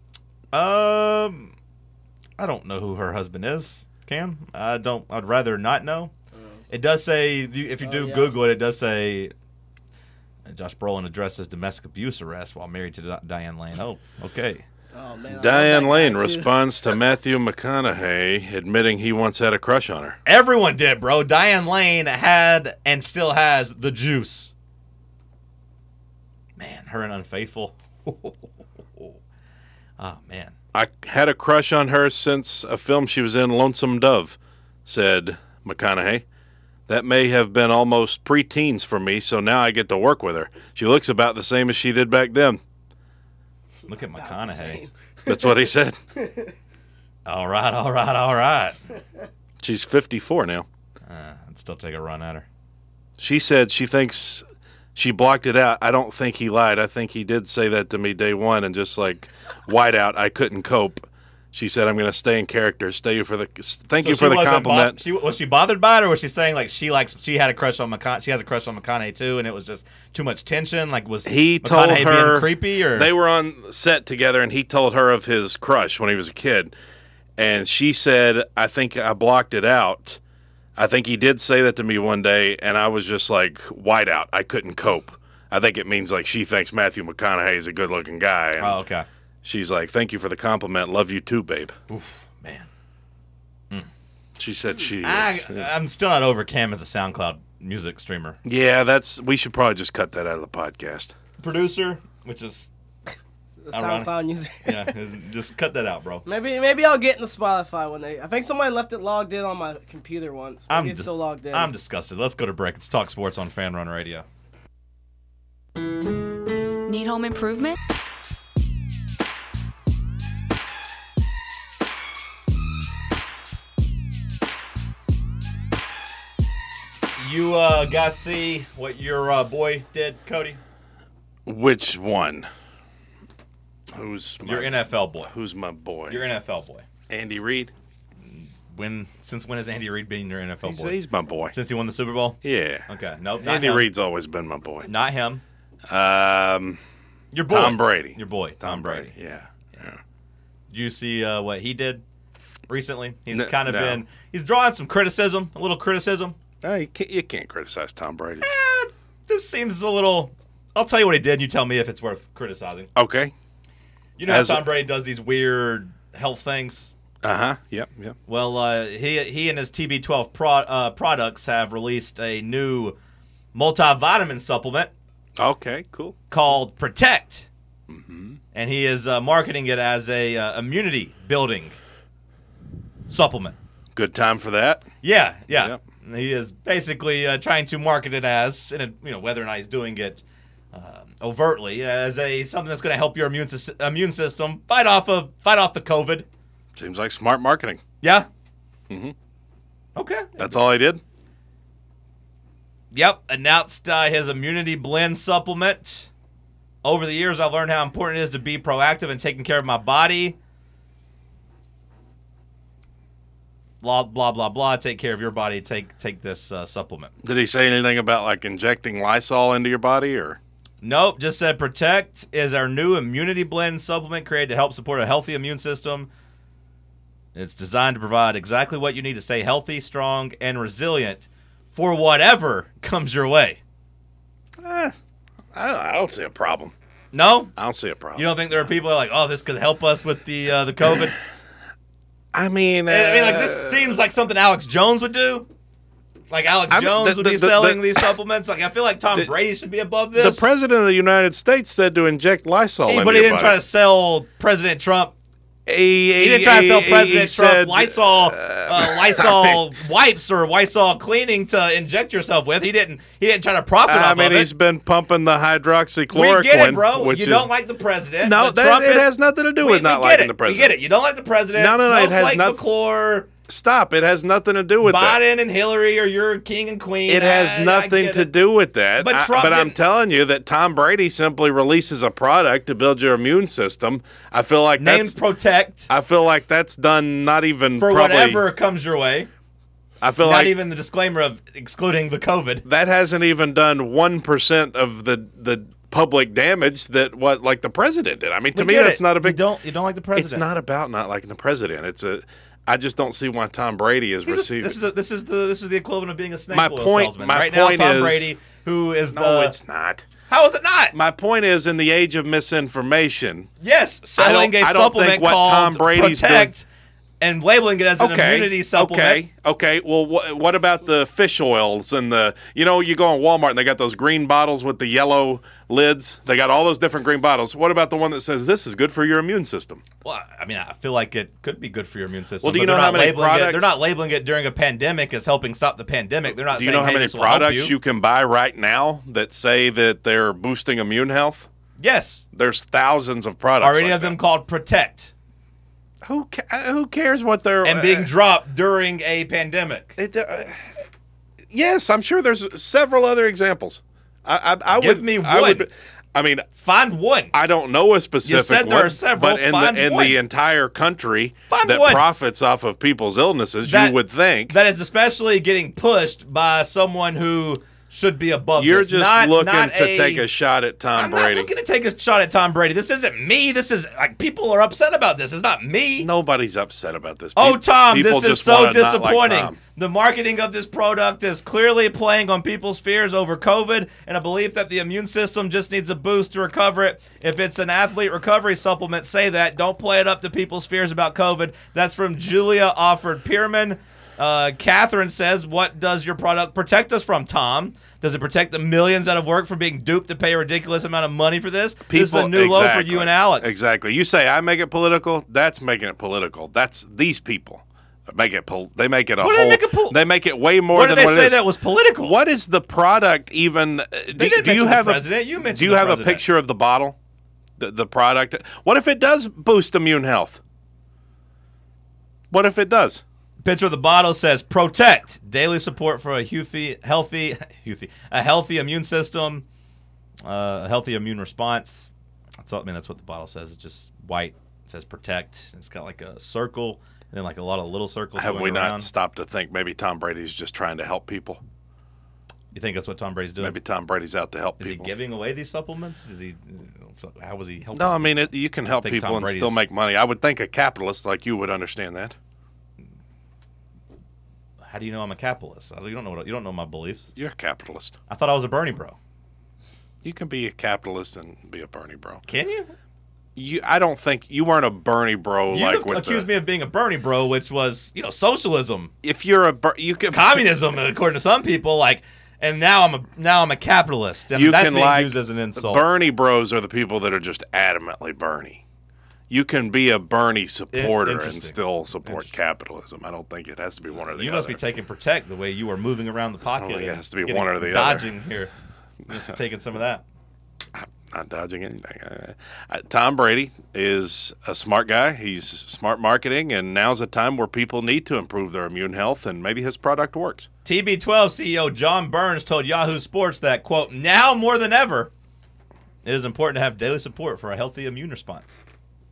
Speaker 1: I don't know who her husband is, Cam. I'd rather not know. It does say, if you do Google it, it does say Josh Brolin addresses domestic abuse arrest while married to Diane Lane. Oh, okay.
Speaker 4: Oh man.
Speaker 2: Diane Lane
Speaker 4: too.
Speaker 2: responds to Matthew McConaughey admitting he once had a crush on her.
Speaker 1: Everyone did, bro. Diane Lane had and still has the juice. Man, her and Unfaithful. Oh, man.
Speaker 2: I had a crush on her since a film she was in, Lonesome Dove, said McConaughey. That may have been almost pre-teens for me, so now I get to work with her. She looks about the same as she did back then.
Speaker 1: Look at McConaughey.
Speaker 2: That's what he said.
Speaker 1: All right.
Speaker 2: She's 54 now.
Speaker 1: I'd still take a run at her.
Speaker 2: She said she thinks she blocked it out. I don't think he lied. I think he did say that to me day one and just like white out. I couldn't cope. She said, "I'm going to stay in character. Thank you for the
Speaker 1: wasn't
Speaker 2: compliment."
Speaker 1: Was she bothered by it, or was she saying like she had a crush on McConaughey? She has a crush on McConaughey too, and it was just too much tension. Like was
Speaker 2: he
Speaker 1: McConaughey
Speaker 2: told her
Speaker 1: being creepy, or
Speaker 2: they were on set together, and he told her of his crush when he was a kid, and she said, "I think I blocked it out. I think he did say that to me one day, and I was just like white out. I couldn't cope. I think it means like she thinks Matthew McConaughey is a good-looking guy." And
Speaker 1: oh, okay.
Speaker 2: she's like, "Thank you for the compliment. Love you too, babe."
Speaker 1: Oof, man.
Speaker 2: She said
Speaker 1: I'm still not over Cam as a SoundCloud music streamer.
Speaker 2: Yeah, we should probably just cut that out of the podcast.
Speaker 1: Producer, which is
Speaker 4: SoundCloud music.
Speaker 1: Yeah, just cut that out, bro.
Speaker 4: Maybe I'll get into Spotify when I think somebody left it logged in on my computer once. Maybe it's still logged in.
Speaker 1: I'm disgusted. Let's go to break. It's Talk Sports on Fan Run Radio.
Speaker 8: Need home improvement?
Speaker 1: You guys see what your boy did, Cody?
Speaker 2: Which one? Who's
Speaker 1: your NFL boy?
Speaker 2: Who's my boy?
Speaker 1: Your NFL boy.
Speaker 2: Andy Reid.
Speaker 1: Since when has Andy Reid been your NFL boy?
Speaker 2: He's my boy.
Speaker 1: Since he won the Super Bowl?
Speaker 2: Yeah.
Speaker 1: Okay. Nope.
Speaker 2: Andy Reid's always been my boy.
Speaker 1: Not him.
Speaker 2: Your boy. Tom Brady.
Speaker 1: Your boy. Tom Brady.
Speaker 2: Yeah.
Speaker 1: Did you see what he did recently? He's he's drawing some criticism, a little criticism.
Speaker 2: You can't criticize Tom Brady.
Speaker 1: This seems a little. I'll tell you what he did, and you tell me if it's worth criticizing.
Speaker 2: Okay.
Speaker 1: You know how Tom Brady does these weird health things?
Speaker 2: Yep.
Speaker 1: Well, he and his TB12 products have released a new multivitamin supplement.
Speaker 2: Okay, cool.
Speaker 1: Called Protect. Mm-hmm. And he is marketing it as a immunity building supplement.
Speaker 2: Good time for that.
Speaker 1: Yeah. Yep. He is basically trying to market it as, whether or not he's doing it overtly, as something that's going to help your immune system fight off the COVID.
Speaker 2: Seems like smart marketing.
Speaker 1: Yeah. Mm-hmm. Okay.
Speaker 2: That's all I did.
Speaker 1: Yep. Announced his immunity blend supplement. Over the years, I've learned how important it is to be proactive and taking care of my body. Blah, blah, blah, blah. Take care of your body. Take this supplement.
Speaker 2: Did he say anything about, like, injecting Lysol into your body, or?
Speaker 1: Nope. Just said Protect is our new immunity blend supplement created to help support a healthy immune system. It's designed to provide exactly what you need to stay healthy, strong, and resilient for whatever comes your way.
Speaker 2: I don't see a problem.
Speaker 1: No?
Speaker 2: I don't see a problem.
Speaker 1: You don't think there are people like, oh, this could help us with the COVID?
Speaker 2: I mean,
Speaker 1: like this seems like something Alex Jones would do. Like Alex Jones would be selling these supplements. Like I feel like Tom Brady should be above this.
Speaker 2: The president of the United States said to inject Lysol.
Speaker 1: But he didn't try to sell President Trump. He didn't try to sell President Trump Lysol wipes or Lysol cleaning to inject yourself with. He didn't try to profit off of it.
Speaker 2: He's been pumping the hydroxychloroquine.
Speaker 1: We get it, bro. You don't like the president.
Speaker 2: No, it has nothing to do with not liking the president.
Speaker 1: We get it. You don't like the president.
Speaker 2: No. It has nothing.
Speaker 1: McClure.
Speaker 2: Stop. It has nothing to do with that.
Speaker 1: Biden and Hillary are your king and queen.
Speaker 2: It has nothing to do with that.
Speaker 1: But
Speaker 2: I'm telling you that Tom Brady simply releases a product to build your immune system. I feel like
Speaker 1: named Protect.
Speaker 2: I feel like that's done not even
Speaker 1: for whatever comes your way.
Speaker 2: I feel
Speaker 1: not even the disclaimer of excluding the COVID.
Speaker 2: That hasn't even done 1% of the public damage that like the president did. I mean, to me, that's not a big.
Speaker 1: You don't like the president.
Speaker 2: It's not about not liking the president. I just don't see why Tom Brady is receiving.
Speaker 1: This is the equivalent of being a snake
Speaker 2: oil salesman.
Speaker 1: Right now, Tom Brady, who is
Speaker 2: no, it's not.
Speaker 1: How is it not?
Speaker 2: My point is, in the age of misinformation,
Speaker 1: yes, selling a supplement called Tom Brady's Protect and labeling it as an immunity supplement.
Speaker 2: Okay. Well, what about the fish oils and you go on Walmart and they got those green bottles with the yellow lids. They got all those different green bottles. What about the one that says this is good for your immune system?
Speaker 1: Well, I mean, I feel like it could be good for your immune system.
Speaker 2: Well, do you know how many products?
Speaker 1: They're not labeling it during a pandemic as helping stop the pandemic. They're not.
Speaker 2: Do you know how many products you can buy right now that say that they're boosting immune health?
Speaker 1: Yes.
Speaker 2: There's thousands of products.
Speaker 1: Are any of them called Protect?
Speaker 2: Who cares what they're
Speaker 1: and being dropped during a pandemic?
Speaker 2: Yes, I'm sure there's several other examples.
Speaker 1: Give me one.
Speaker 2: I mean,
Speaker 1: Find one.
Speaker 2: I don't know a specific
Speaker 1: You said
Speaker 2: one,
Speaker 1: there are several.
Speaker 2: but in
Speaker 1: Find one.
Speaker 2: the entire country
Speaker 1: Find
Speaker 2: that
Speaker 1: one.
Speaker 2: profits off of people's illnesses,
Speaker 1: That-
Speaker 2: you would think.
Speaker 1: That is especially getting pushed by someone who should be above
Speaker 2: You're
Speaker 1: this.
Speaker 2: just
Speaker 1: Not
Speaker 2: looking to
Speaker 1: a-
Speaker 2: take a shot at Tom
Speaker 1: I'm
Speaker 2: Brady.
Speaker 1: not looking to take a shot at Tom Brady. This isn't me. This is like people are upset about this. It's not me.
Speaker 2: Nobody's upset about this.
Speaker 1: Oh, Tom,
Speaker 2: People
Speaker 1: this is
Speaker 2: just
Speaker 1: so
Speaker 2: wanna not like
Speaker 1: disappointing.
Speaker 2: Tom.
Speaker 1: The marketing of this product is clearly playing on people's fears over COVID and a belief that the immune system just needs a boost to recover it. If it's an athlete recovery supplement, say that. Don't play it up to people's fears about COVID. That's from Julia Offord Pierman. Catherine says, what does your product protect us from, Tom? Does it protect the millions that have worked from being duped to pay a ridiculous amount of money for this? This is a new low for you and Alex.
Speaker 2: Exactly. You say I make it political. That's making it political. That's these people make it. They make it a
Speaker 1: What do
Speaker 2: whole.
Speaker 1: they make it
Speaker 2: they make it way more
Speaker 1: What did
Speaker 2: than
Speaker 1: they
Speaker 2: what
Speaker 1: say
Speaker 2: it is.
Speaker 1: that was political?
Speaker 2: What is the product even?
Speaker 1: They didn't
Speaker 2: do you
Speaker 1: mention
Speaker 2: have
Speaker 1: the president. You mentioned
Speaker 2: Do you
Speaker 1: the
Speaker 2: have
Speaker 1: president.
Speaker 2: a picture of the bottle? The product. What if it does boost immune health? What if it does?
Speaker 1: Picture of the bottle says protect daily support for a healthy immune system, a healthy immune response. That's what the bottle says. It's just white. It says protect. It's got like a circle and then like a lot of little circles.
Speaker 2: Have
Speaker 1: going
Speaker 2: we
Speaker 1: around.
Speaker 2: not stopped to think maybe Tom Brady's just trying to help people?
Speaker 1: You think that's what Tom Brady's doing?
Speaker 2: Maybe Tom Brady's out to help
Speaker 1: Is
Speaker 2: people.
Speaker 1: he giving away these supplements? Is he? How was he helping?
Speaker 2: No, I mean you can help
Speaker 1: think
Speaker 2: people
Speaker 1: Tom
Speaker 2: and
Speaker 1: Brady's-
Speaker 2: still make money. I would think a capitalist like you would understand that.
Speaker 1: How do you know I'm a capitalist? You don't know my beliefs.
Speaker 2: You're a capitalist.
Speaker 1: I thought I was a Bernie bro.
Speaker 2: You can be a capitalist and be a Bernie bro.
Speaker 1: Can you?
Speaker 2: I don't think you weren't a Bernie bro.
Speaker 1: You
Speaker 2: like with
Speaker 1: accused me of being a Bernie bro, which was socialism,
Speaker 2: If you're you can
Speaker 1: communism, according to some people. Like, and now I'm a capitalist. And
Speaker 2: you
Speaker 1: that's
Speaker 2: can
Speaker 1: being
Speaker 2: like
Speaker 1: used as an insult.
Speaker 2: Bernie bros are the people that are just adamantly Bernie. You can be a Bernie supporter and
Speaker 1: Interesting.
Speaker 2: still support capitalism. I don't think it has to be one or the
Speaker 1: You
Speaker 2: other.
Speaker 1: must be taking protect the way you are moving around the pocket.
Speaker 2: I don't think it
Speaker 1: and
Speaker 2: has to be
Speaker 1: getting-
Speaker 2: one or the other.
Speaker 1: dodging here. You must be taking some of that.
Speaker 2: Not dodging anything. Tom Brady is a smart guy. He's smart marketing, and now's a time where people need to improve their immune health, and maybe his product works.
Speaker 1: TB12 CEO John Burns told Yahoo Sports that, quote, now more than ever, it is important to have daily support for a healthy immune response.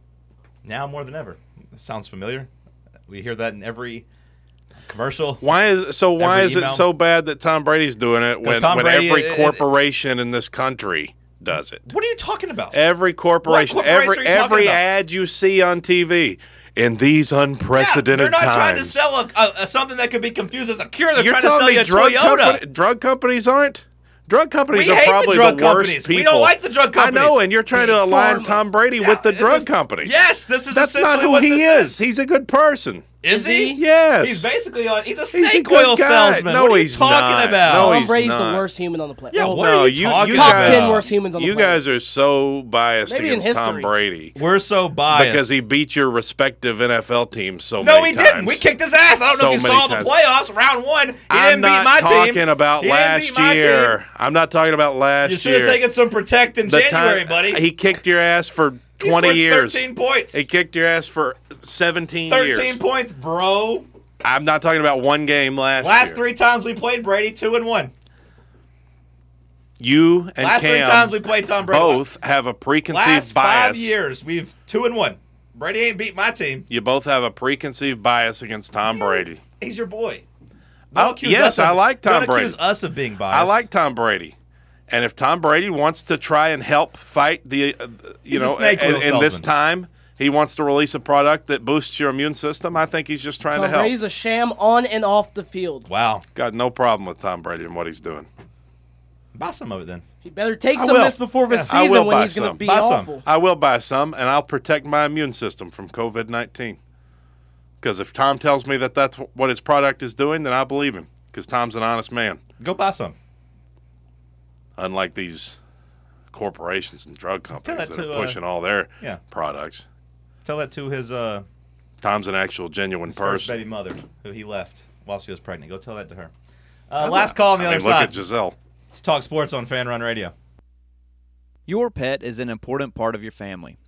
Speaker 1: Now more than ever. Sounds familiar. We hear that in every commercial.
Speaker 2: Why is
Speaker 1: Every
Speaker 2: it
Speaker 1: email.
Speaker 2: so bad that Tom Brady's doing it when
Speaker 1: Tom Brady-
Speaker 2: every corporation in this country does it?
Speaker 1: What are you talking about?
Speaker 2: Every corporation,
Speaker 1: What corporation are you talking
Speaker 2: every
Speaker 1: about?
Speaker 2: ad you see on TV in these unprecedented
Speaker 1: they're not
Speaker 2: times.
Speaker 1: trying to sell something that could be confused as a cure. They're
Speaker 2: You're
Speaker 1: trying to
Speaker 2: telling
Speaker 1: sell you
Speaker 2: me
Speaker 1: a Toyota.
Speaker 2: drug companies aren't? Drug companies
Speaker 1: We
Speaker 2: are
Speaker 1: hate the
Speaker 2: probably
Speaker 1: drug
Speaker 2: the worst
Speaker 1: companies.
Speaker 2: people.
Speaker 1: We don't like the drug companies.
Speaker 2: I know, and you're trying to
Speaker 4: Big
Speaker 2: align
Speaker 4: pharma.
Speaker 2: Tom Brady
Speaker 1: Yeah,
Speaker 2: with the
Speaker 1: this
Speaker 2: drug
Speaker 1: is-
Speaker 2: companies.
Speaker 1: Yes, this is
Speaker 2: That's not
Speaker 1: essentially
Speaker 2: who
Speaker 1: what
Speaker 2: he
Speaker 1: this
Speaker 2: is. He's a good person.
Speaker 1: Is he?
Speaker 2: Yes.
Speaker 1: He's basically he's a
Speaker 2: He's a
Speaker 1: snake
Speaker 2: good
Speaker 1: oil
Speaker 2: guy.
Speaker 1: salesman.
Speaker 2: No,
Speaker 1: what are you
Speaker 2: he's
Speaker 1: talking
Speaker 2: not.
Speaker 1: about?
Speaker 2: No,
Speaker 4: Tom
Speaker 2: he's
Speaker 4: Brady's
Speaker 2: not.
Speaker 4: the worst human on the planet.
Speaker 1: Yeah,
Speaker 4: Oh,
Speaker 1: what
Speaker 2: No,
Speaker 1: are you talking
Speaker 4: Top
Speaker 1: about?
Speaker 4: 10 worst humans on the
Speaker 2: You
Speaker 4: planet.
Speaker 2: guys are so biased
Speaker 4: Maybe in
Speaker 2: against Tom
Speaker 4: history.
Speaker 2: Brady
Speaker 1: We're so biased.
Speaker 2: because he beat your respective NFL teams so
Speaker 1: No,
Speaker 2: many
Speaker 1: he
Speaker 2: times.
Speaker 1: didn't. We kicked his ass. I don't know
Speaker 2: So
Speaker 1: if you
Speaker 2: many
Speaker 1: saw the
Speaker 2: times.
Speaker 1: playoffs. Round one, he
Speaker 2: I'm
Speaker 1: didn't beat
Speaker 2: not
Speaker 1: my team.
Speaker 2: talking about
Speaker 1: He didn't
Speaker 2: last
Speaker 1: beat my
Speaker 2: year.
Speaker 1: team.
Speaker 2: I'm not talking about last
Speaker 1: You should
Speaker 2: year.
Speaker 1: have taken some protect in
Speaker 2: The
Speaker 1: January,
Speaker 2: time-
Speaker 1: buddy.
Speaker 2: He kicked your ass for
Speaker 1: He
Speaker 2: 20
Speaker 1: scored
Speaker 2: years.
Speaker 1: 13 points.
Speaker 2: He kicked your ass for 17
Speaker 1: 13
Speaker 2: years.
Speaker 1: points, bro.
Speaker 2: I'm not talking about one game last
Speaker 1: Last
Speaker 2: year.
Speaker 1: 3 times we played Brady, 2-1.
Speaker 2: You and
Speaker 1: Last 3
Speaker 2: Cam
Speaker 1: times we played Tom Brady.
Speaker 2: both have a preconceived
Speaker 1: Last
Speaker 2: bias.
Speaker 1: 5 years, we've 2-1. Brady ain't beat my team.
Speaker 2: You both have a preconceived bias against Tom Brady.
Speaker 1: He's your boy.
Speaker 2: Oh, yes, I like Tom
Speaker 1: Don't
Speaker 2: Brady.
Speaker 1: accuse us of being biased.
Speaker 2: I like Tom Brady. And if Tom Brady wants to try and help fight the,
Speaker 1: He's a snake oil
Speaker 2: in this
Speaker 1: salesman.
Speaker 2: time, he wants to release a product that boosts your immune system. I think he's just trying to
Speaker 4: Tom
Speaker 2: help.
Speaker 4: Brady's a sham on and off the field.
Speaker 1: Wow.
Speaker 2: Got no problem with Tom Brady and what he's doing.
Speaker 1: Buy some of it then.
Speaker 4: He better take
Speaker 2: I
Speaker 4: some of
Speaker 2: will.
Speaker 4: this before the
Speaker 2: I
Speaker 4: season
Speaker 2: will
Speaker 4: when
Speaker 2: buy
Speaker 4: he's going to
Speaker 2: some.
Speaker 4: be
Speaker 1: Buy some.
Speaker 4: awful.
Speaker 2: I will buy some, and I'll protect my immune system from COVID-19. Because if Tom tells me that that's what his product is doing, then I believe him. Because Tom's an honest man.
Speaker 1: Go buy some.
Speaker 2: Unlike these corporations and drug companies
Speaker 1: that
Speaker 2: that
Speaker 1: to,
Speaker 2: are pushing all their
Speaker 1: yeah.
Speaker 2: products.
Speaker 1: Tell that to his
Speaker 2: Tom's an actual genuine
Speaker 1: first
Speaker 2: person.
Speaker 1: baby mother who he left while she was pregnant. Go tell that to her. Last call on the other
Speaker 2: look
Speaker 1: side.
Speaker 2: at Giselle.
Speaker 1: Let's talk sports on Fan Run Radio.
Speaker 9: Your pet is an important part of your family.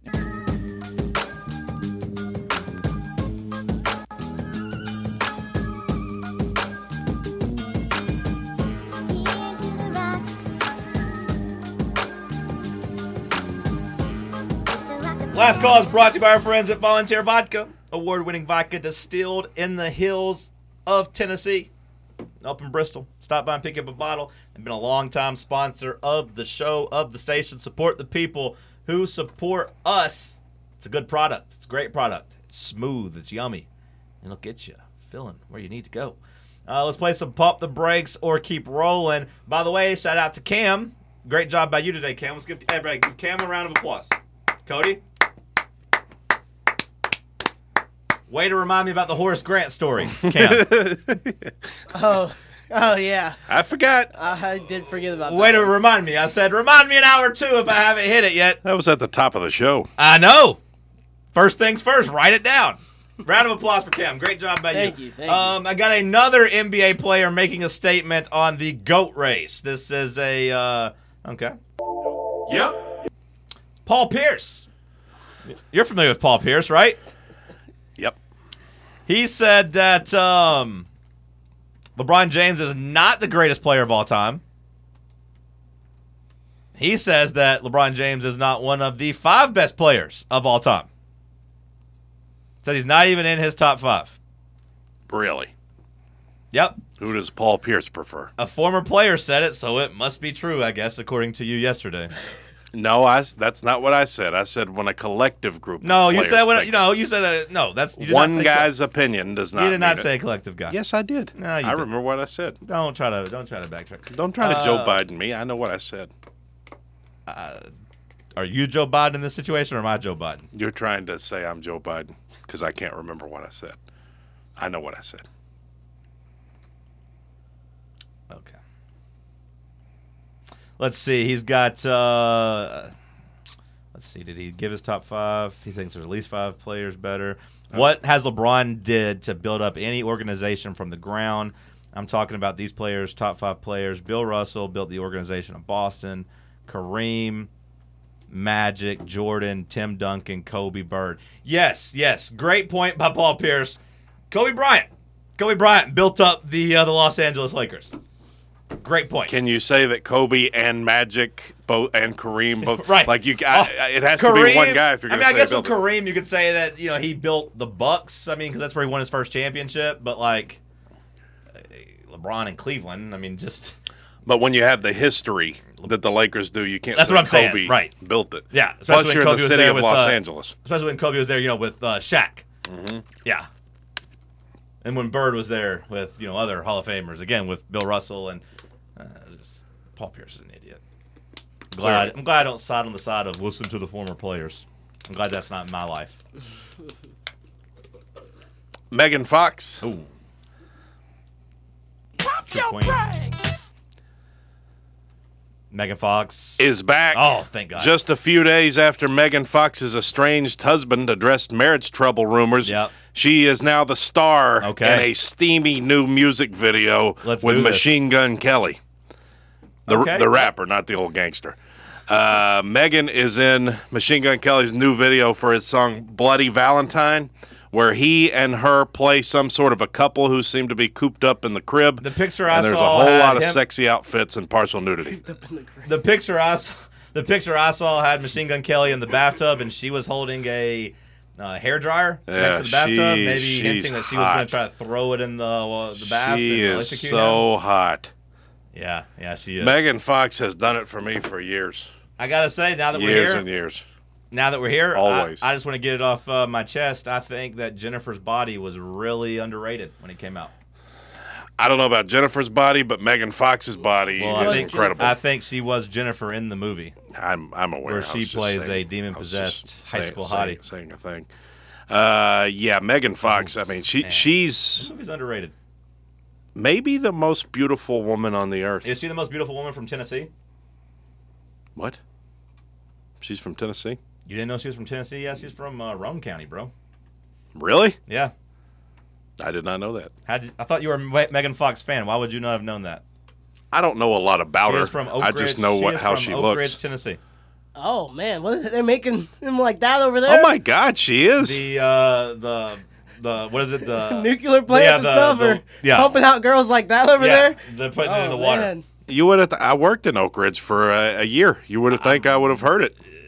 Speaker 1: Last Call is brought to you by our friends at Volunteer Vodka, award-winning vodka distilled in the hills of Tennessee, up in Bristol. Stop by and pick up a bottle. They've been a long-time sponsor of the show, of the station. Support the people who support us. It's a good product. It's a great product. It's smooth. It's yummy. It'll get you feeling where you need to go. Let's play some Pump the Brakes or Keep Rolling. By the way, shout out to Cam. Great job by you today, Cam. Let's give Cam a round of applause. Cody? Way to remind me about the Horace Grant story, Cam.
Speaker 4: Oh, yeah.
Speaker 2: I forgot.
Speaker 4: I did forget about that.
Speaker 1: Way to remind me. I said, remind me an hour or two if I haven't hit it yet.
Speaker 2: That was at the top of the show.
Speaker 1: I know. First things first, write it down. Round of applause for Cam. Great job by you.
Speaker 4: Thank you.
Speaker 1: I got another NBA player making a statement on the GOAT race. This is a, okay.
Speaker 2: Yep.
Speaker 1: Paul Pierce. You're familiar with Paul Pierce, right?
Speaker 2: Yep.
Speaker 1: He said that LeBron James is not the greatest player of all time. He says that LeBron James is not one of the 5 best players of all time. Said he's not even in his top 5.
Speaker 2: Really?
Speaker 1: Yep.
Speaker 2: Who does Paul Pierce prefer?
Speaker 1: A former player said it, so it must be true, I guess, according to you yesterday.
Speaker 2: No, that's not what I said. I said when a collective group.
Speaker 1: No,
Speaker 2: of
Speaker 1: you
Speaker 2: players
Speaker 1: said when
Speaker 2: think
Speaker 1: you said no. That's you did
Speaker 2: one
Speaker 1: not say
Speaker 2: guy's opinion does not.
Speaker 1: You did not
Speaker 2: mean
Speaker 1: say
Speaker 2: it.
Speaker 1: collective guy.
Speaker 2: Yes, I did.
Speaker 1: No, you
Speaker 2: I
Speaker 1: didn't.
Speaker 2: remember what I said.
Speaker 1: Don't try to backtrack.
Speaker 2: Don't try to Joe Biden me. I know what I said.
Speaker 1: Are you Joe Biden in this situation, or am I Joe Biden?
Speaker 2: You're trying to say I'm Joe Biden because I can't remember what I said. I know what I said.
Speaker 1: Okay. Let's see. He's got. Let's see. Did he give his top 5? He thinks there's at least 5 players better. What has LeBron did to build up any organization from the ground? I'm talking about these players, top 5 players. Bill Russell built the organization of Boston. Kareem, Magic, Jordan, Tim Duncan, Kobe, Bird. Yes. Great point by Paul Pierce. Kobe Bryant built up the Los Angeles Lakers. Great point.
Speaker 2: Can you say that Kobe and Magic both and Kareem both?
Speaker 1: Right.
Speaker 2: Like it has to be one guy if you're going to say.
Speaker 1: I guess with
Speaker 2: build it.
Speaker 1: Kareem, you could say that he built the Bucks. I mean, because that's where he won his first championship. But like LeBron in Cleveland, I mean, just.
Speaker 2: But when you have the history that the Lakers do, you can't.
Speaker 1: That's
Speaker 2: say
Speaker 1: what I'm saying.
Speaker 2: Kobe
Speaker 1: Right.
Speaker 2: built it.
Speaker 1: Yeah.
Speaker 2: Plus, you're in the city of Los Angeles.
Speaker 1: Especially when Kobe was there, with Shaq.
Speaker 2: Mm-hmm.
Speaker 1: Yeah. And when Bird was there with other Hall of Famers, again with Bill Russell and Paul Pierce is an idiot. I'm glad I don't side on the side of listen to the former players. I'm glad that's not in my life.
Speaker 2: Megan Fox.
Speaker 1: Ooh. Megan Fox
Speaker 2: is back.
Speaker 1: Oh, thank God.
Speaker 2: Just a few days after Megan Fox's estranged husband addressed marriage trouble rumors, she is now the star in a steamy new music video with Machine Gun Kelly. The rapper, not the old gangster. Megan is in Machine Gun Kelly's new video for his song Bloody Valentine, where he and her play some sort of a couple who seem to be cooped up in the crib.
Speaker 1: The picture
Speaker 2: and there's a whole lot of sexy outfits and partial nudity.
Speaker 1: The picture I saw had Machine Gun Kelly in the bathtub, and she was holding a hair dryer next to the bathtub, maybe hinting that she was going to try to throw it in the bath.
Speaker 2: She is so hot.
Speaker 1: Yeah, she is.
Speaker 2: Megan Fox has done it for me for years.
Speaker 1: I gotta say, now that we're
Speaker 2: years
Speaker 1: here,
Speaker 2: and years.
Speaker 1: Now that we're here,
Speaker 2: always.
Speaker 1: I just want to get it off my chest. I think that Jennifer's Body was really underrated when it came out.
Speaker 2: I don't know about Jennifer's body, but Megan Fox's body is incredible.
Speaker 1: I think she was Jennifer in the movie.
Speaker 2: I'm aware.
Speaker 1: Where she plays a demon-possessed high school hottie.
Speaker 2: Saying a thing. Yeah, Megan Fox. I mean, she's.
Speaker 1: This movie's underrated.
Speaker 2: Maybe the most beautiful woman on the earth.
Speaker 1: Is she the most beautiful woman from Tennessee?
Speaker 2: What? She's from Tennessee?
Speaker 1: You didn't know she was from Tennessee? Yeah, she's from Roane County, bro.
Speaker 2: Really?
Speaker 1: Yeah.
Speaker 2: I did not know that.
Speaker 1: I thought you were a Megan Fox fan. Why would you not have known that?
Speaker 2: I don't know a lot about her.
Speaker 1: From Oak
Speaker 2: I just know how she looks.
Speaker 1: Oak Ridge, Tennessee.
Speaker 4: Oh man, what is it? They're making him like that over there?
Speaker 2: Oh my God, she is.
Speaker 1: The what is it? The
Speaker 4: nuclear plants and stuff are pumping out girls like that over there.
Speaker 1: They're putting it in the water.
Speaker 2: You would have. I worked in Oak Ridge for a year. You would have think I would have heard it.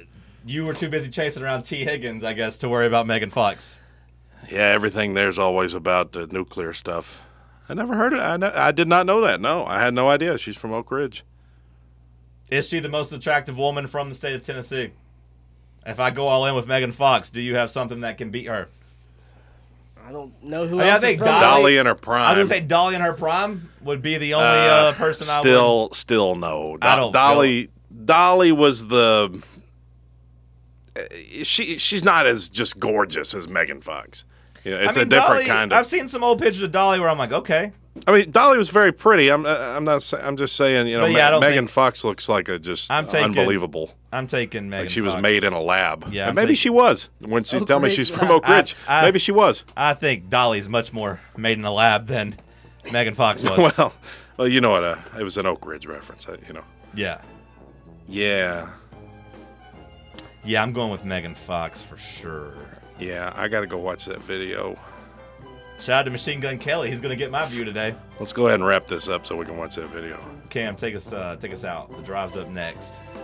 Speaker 1: You were too busy chasing around T. Higgins, I guess, to worry about Megan Fox.
Speaker 2: Yeah, everything there's always about the nuclear stuff. I never heard it. I did not know that. No, I had no idea. She's from Oak Ridge.
Speaker 1: Is she the most attractive woman from the state of Tennessee? If I go all in with Megan Fox, do you have something that can beat her?
Speaker 4: I don't know who else.
Speaker 1: I think
Speaker 4: is from
Speaker 2: Dolly in her prime.
Speaker 1: I was going to say Dolly in her prime would be the only person I would.
Speaker 2: Still no.
Speaker 1: I don't
Speaker 2: Dolly was the... She's not as just gorgeous as Megan Fox. Yeah, it's a different kind of...
Speaker 1: I've seen some old pictures of Dolly where I'm like, okay.
Speaker 2: I mean, Dolly was very pretty. I'm just saying, Megan Fox looks like unbelievable.
Speaker 1: I'm taking Megan
Speaker 2: Fox. She was
Speaker 1: Fox.
Speaker 2: made in a lab.
Speaker 1: Yeah,
Speaker 2: and maybe she was. When she tell me she's from Oak Ridge, maybe she was.
Speaker 1: I think Dolly's much more made in a lab than Megan Fox was.
Speaker 2: well, you know what? It was an Oak Ridge reference.
Speaker 1: Yeah.
Speaker 2: Yeah.
Speaker 1: Yeah, I'm going with Megan Fox for sure.
Speaker 2: Yeah, I got to go watch that video.
Speaker 1: Shout out to Machine Gun Kelly. He's going to get my view today.
Speaker 2: Let's go ahead and wrap this up so we can watch that video.
Speaker 1: Cam, take us out. The drive's up next.